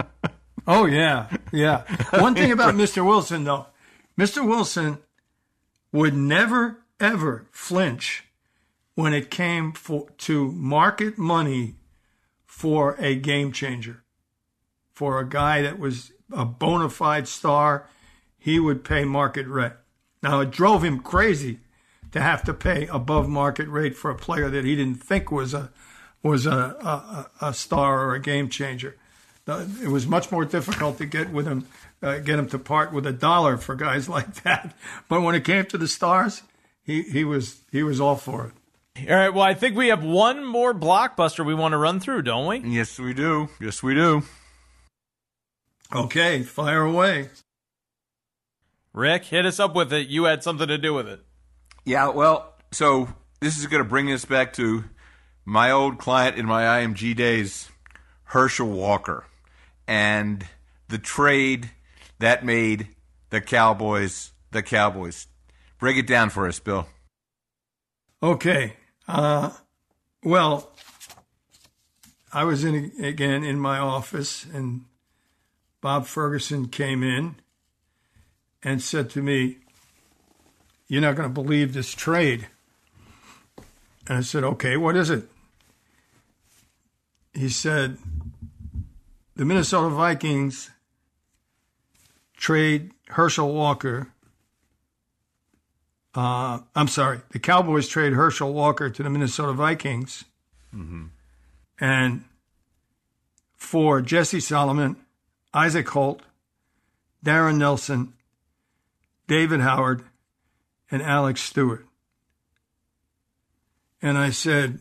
Oh, yeah, yeah. One thing about Mister Wilson, though, Mister Wilson would never, ever flinch when it came for, to market money for a game changer. For a guy that was a bona fide star, he would pay market rate. Now, it drove him crazy to have to pay above market rate for a player that he didn't think was a was a, a, a star or a game changer. It was much more difficult to get with him, uh, get him to part with a dollar for guys like that. But when it came to the stars, he, he was he was all for it. All right, well, I think we have one more blockbuster we want to run through, don't we? Yes, we do. Yes, we do. Okay, fire away. Rick, hit us up with it. You had something to do with it. Yeah, well, so this is going to bring us back to my old client in my I M G days, Herschel Walker, and the trade that made the Cowboys the Cowboys. Break it down for us, Bill. Okay. Uh, well, I was in again in my office, and Bob Ferguson came in and said to me, "You're not going to believe this trade." And I said, "Okay, what is it?" He said, "The Minnesota Vikings trade Herschel Walker. Uh, I'm sorry, the Cowboys trade Herschel Walker to the Minnesota Vikings, mm-hmm. and for Jesse Solomon, Isaac Holt, Darren Nelson, David Howard, and Alex Stewart." And I said,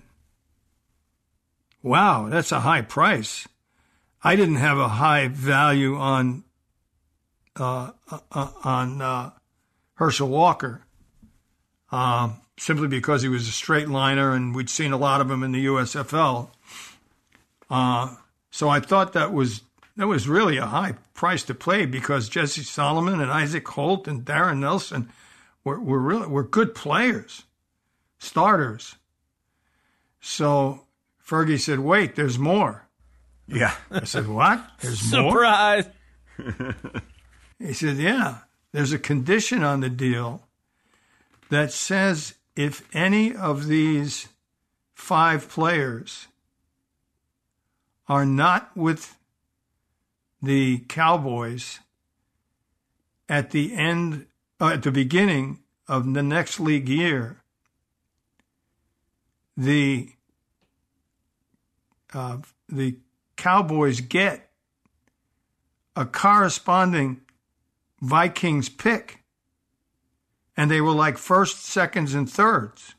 "Wow, that's a high price." I didn't have a high value on uh, uh, on uh, Herschel Walker, um, simply because he was a straight liner, and we'd seen a lot of him in the U S F L. Uh, so I thought that was that was really a high price to pay, because Jesse Solomon and Isaac Holt and Darren Nelson were were really were good players, starters. So Fergie said, "Wait, there's more." Yeah. I said, "What? There's more?" Surprise. He said, "Yeah, there's a condition on the deal that says if any of these five players are not with the Cowboys at the end, uh, at the beginning of the next league year, the uh, the Cowboys get a corresponding Vikings pick, and they were like first, seconds, and thirds.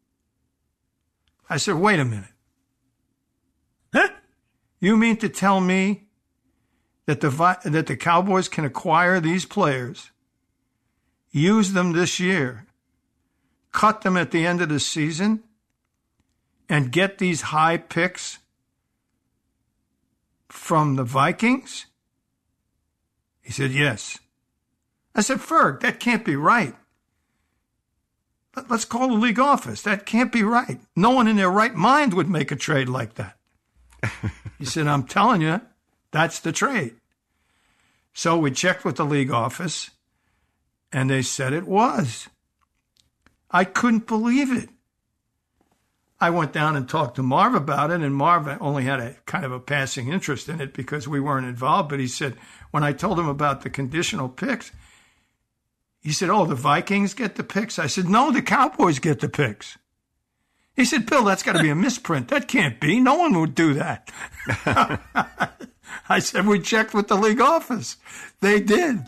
I said, wait a minute. Huh? You mean to tell me that the that the Cowboys can acquire these players, use them this year, cut them at the end of the season, and get these high picks from the Vikings? He said, yes. I said, Ferg, that can't be right. Let's call the league office. That can't be right. No one in their right mind would make a trade like that. He said, I'm telling you, that's the trade. So we checked with the league office, and they said it was. I couldn't believe it. I went down and talked to Marv about it, and Marv only had a kind of a passing interest in it because we weren't involved. But he said, when I told him about the conditional picks, he said, oh, the Vikings get the picks? I said, no, the Cowboys get the picks. He said, Bill, that's got to be a misprint. That can't be. No one would do that. I said, we checked with the league office. They did.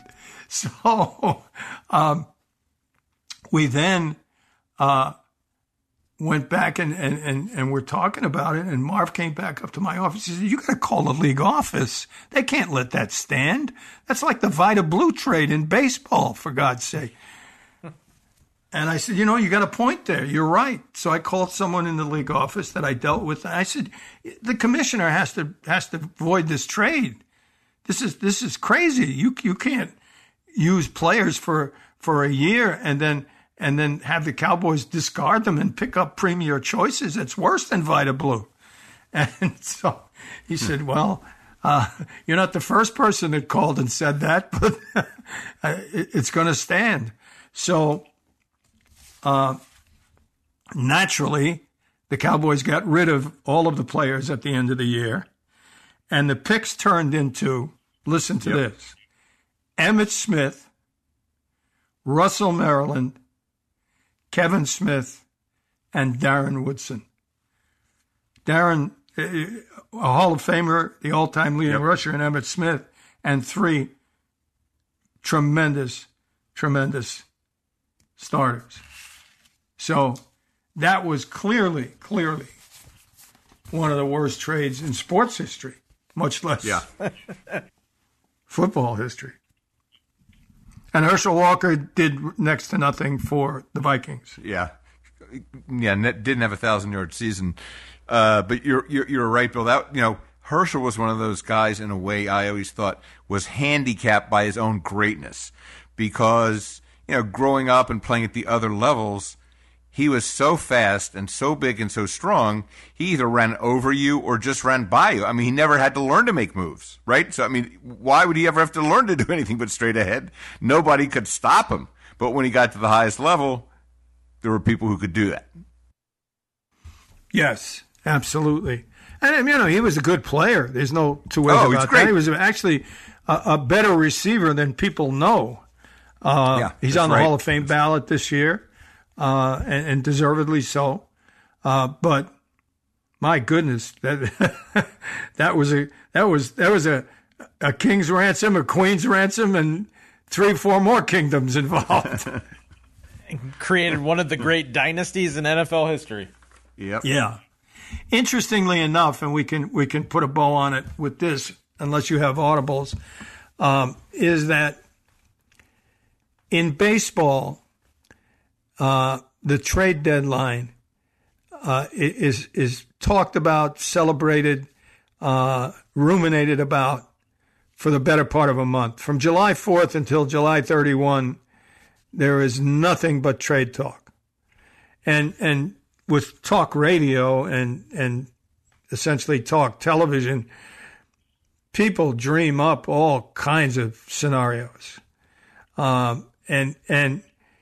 So um, we then uh, went back and, and, and, and we're talking about it. And Marv came back up to my office. He said, you got to call the league office. They can't let that stand. That's like the Vita Blue trade in baseball, for God's sake. And I said, you know, you got a point there. You're right. So I called someone in the league office that I dealt with. And I said, the commissioner has to has to void this trade. This is this is crazy. You you can't use players for for a year and then and then have the Cowboys discard them and pick up premier choices. It's worse than Vita Blue. And so he said, well, uh, you're not the first person that called and said that, but it's going to stand. So. Uh, naturally, the Cowboys got rid of all of the players at the end of the year, and the picks turned into, listen to yep. this, Emmitt Smith, Russell Maryland, Kevin Smith, and Darren Woodson. Darren, a Hall of Famer, the all-time leading yep. rusher, and Emmitt Smith, and three tremendous, tremendous starters. So that was clearly, clearly one of the worst trades in sports history, much less yeah. football history. And Herschel Walker did next to nothing for the Vikings. Yeah. Yeah, didn't have a thousand-yard season. Uh, but you're, you're you're right, Bill. That, you know, Herschel was one of those guys, in a way, I always thought was handicapped by his own greatness. Because, you know, growing up and playing at the other levels, he was so fast and so big and so strong, he either ran over you or just ran by you. I mean, he never had to learn to make moves, right? So, I mean, why would he ever have to learn to do anything but straight ahead? Nobody could stop him. But when he got to the highest level, there were people who could do that. Yes, absolutely. And, you know, he was a good player. There's no two ways oh, about that. He was actually a, a better receiver than people know. Uh, yeah, he's on the right. Hall of Fame ballot this year. Uh, and, and deservedly so. Uh, but my goodness, that that was a that was that was a a king's ransom, a queen's ransom, and three, four more kingdoms involved. Created one of the great dynasties in N F L history. Yep. Yeah. Interestingly enough, and we can we can put a bow on it with this, unless you have audibles, um, is that in baseball, Uh, the trade deadline uh, is is talked about, celebrated, uh, ruminated about for the better part of a month. From July fourth until July thirty-first, there is nothing but trade talk. And and with talk radio and, and essentially talk television, people dream up all kinds of scenarios. Um, and and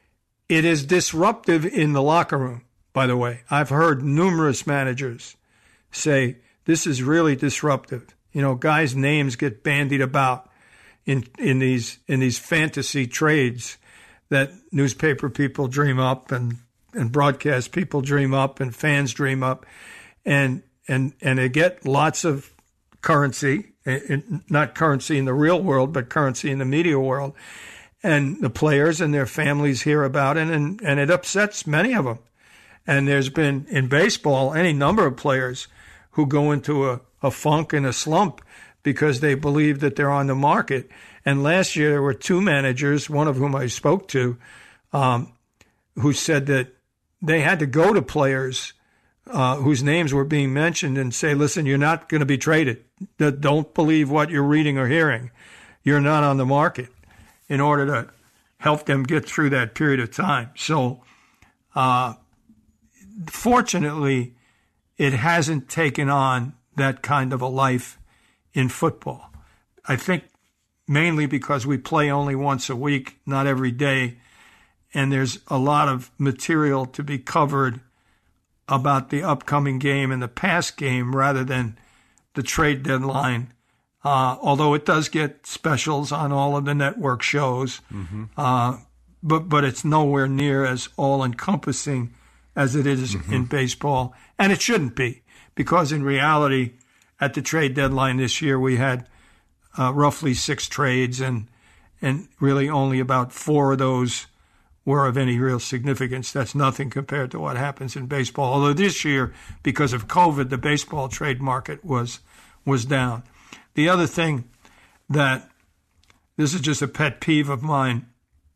It is disruptive in the locker room, by the way. I've heard numerous managers say this is really disruptive. You know, guys' names get bandied about in in these in these fantasy trades that newspaper people dream up and, and broadcast people dream up and fans dream up. And and and they get lots of currency, not currency in the real world, but currency in the media world. And the players and their families hear about it, and, and it upsets many of them. And there's been, in baseball, any number of players who go into a, a funk and a slump because they believe that they're on the market. And last year there were two managers, one of whom I spoke to, um, who said that they had to go to players uh, whose names were being mentioned and say, listen, you're not going to be traded. Don't believe what you're reading or hearing. You're not on the market, in order to help them get through that period of time. So uh, fortunately, it hasn't taken on that kind of a life in football. I think mainly because we play only once a week, not every day, and there's a lot of material to be covered about the upcoming game and the past game rather than the trade deadline. Uh, although it does get specials on all of the network shows, mm-hmm. uh, but but it's nowhere near as all-encompassing as it is mm-hmm. in baseball. And it shouldn't be, because in reality, at the trade deadline this year, we had uh, roughly six trades, and and really only about four of those were of any real significance. That's nothing compared to what happens in baseball. Although this year, because of COVID, the baseball trade market was was down. The other thing that, this is just a pet peeve of mine,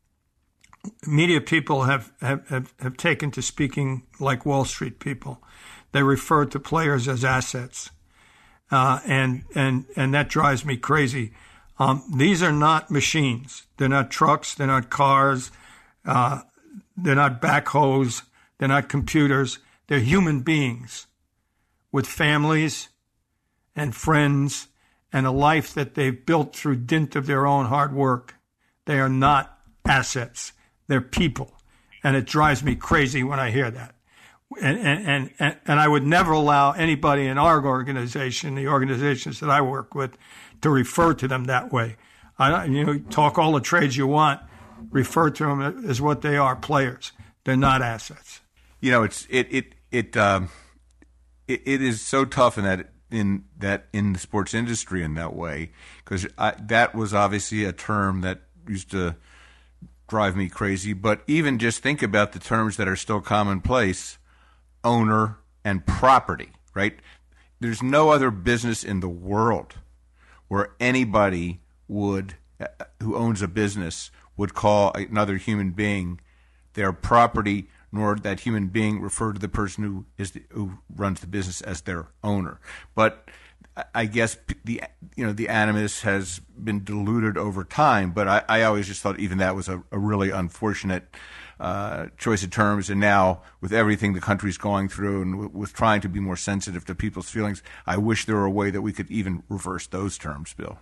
media people have, have, have, have taken to speaking like Wall Street people. They refer to players as assets, uh, and and and that drives me crazy. Um, these are not machines. They're not trucks. They're not cars. Uh, they're not backhoes. They're not computers. They're human beings with families and friends and a life that they've built through dint of their own hard work. They are not assets. They're people. And it drives me crazy when I hear that. And, and, and, and I would never allow anybody in our organization, the organizations that I work with, to refer to them that way. I, you know, talk all the trades you want, refer to them as what they are, players. They're not assets. You know, it's it it it um, it, it is so tough in that in that in the sports industry in that way, because that was obviously a term that used to drive me crazy. But even just think about the terms that are still commonplace: owner and property. Right? There's no other business in the world where anybody would who owns a business would call another human being their property, nor that human being refer to the person who is the, who runs the business as their owner. But I guess the you know the animus has been diluted over time. But I, I always just thought even that was a, a really unfortunate uh, choice of terms. And now with everything the country's going through and with, with trying to be more sensitive to people's feelings, I wish there were a way that we could even reverse those terms, Bill.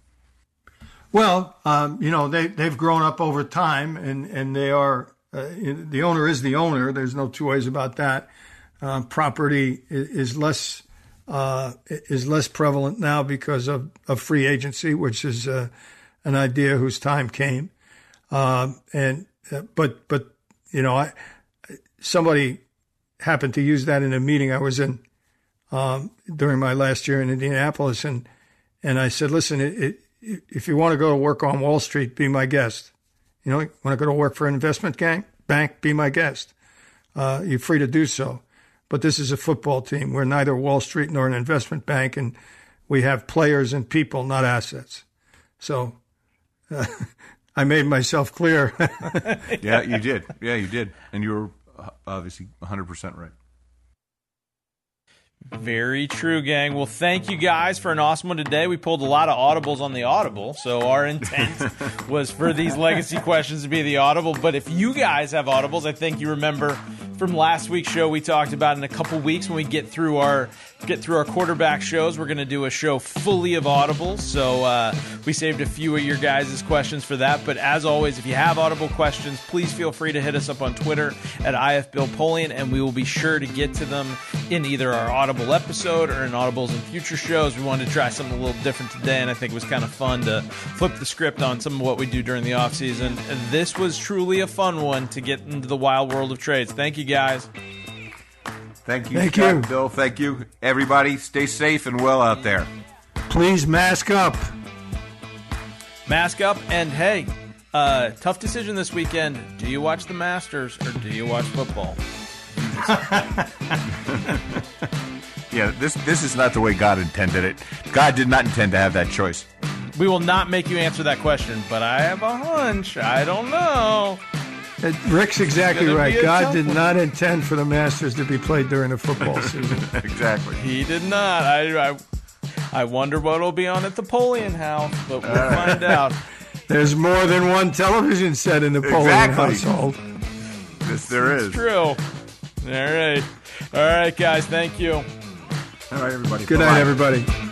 Well, um, you know, they, they've grown up over time, and, and they are, uh, the owner is the owner. There's no two ways about that. Uh, property is less uh, is less prevalent now because of, of free agency, which is uh, an idea whose time came. Uh, and uh, but, but you know, I, somebody happened to use that in a meeting I was in um, during my last year in Indianapolis, and, and I said, listen, it, it if you want to go to work on Wall Street, be my guest. You know, you want to go to work for an investment gang, bank, be my guest. Uh, you're free to do so. But this is a football team. We're neither Wall Street nor an investment bank, and we have players and people, not assets. So uh, I made myself clear. Yeah, you did. Yeah, you did. And you were obviously one hundred percent right. Very true, gang. Well, thank you guys for an awesome one today. We pulled a lot of audibles on the audible, so our intent was for these legacy questions to be the audible. But if you guys have audibles, I think you remember from last week's show. We talked about in a couple weeks when we get through our get through our quarterback shows, we're going to do a show fully of audibles. So uh, we saved a few of your guys' questions for that. But as always, if you have audible questions, please feel free to hit us up on Twitter at I F Bill Polian, and we will be sure to get to them in either our audible episode or in audibles in future shows. We wanted to try something a little different today, and I think it was kind of fun to flip the script on some of what we do during the offseason. And this was truly a fun one to get into the wild world of trades. Thank you, guys. Thank you, Thank Scott, you. Bill. Thank you. Everybody, stay safe and well out there. Please mask up. Mask up, and hey, uh, tough decision this weekend. Do you watch the Masters or do you watch football? Yeah, this this is not the way God intended it. God did not intend to have that choice. We will not make you answer that question, but I have a hunch. I don't know. Uh, Rick's exactly It's gonna right. be a God tough did one. not intend for the Masters to be played during the football season. Exactly. He did not. I, I, I wonder what will be on at the Polian house, but we'll find out. There's more than one television set in the Polian Exactly. household. Yes, there is. It's true. All right. All right, guys. Thank you. All right, everybody. Good Bye-bye. night, everybody.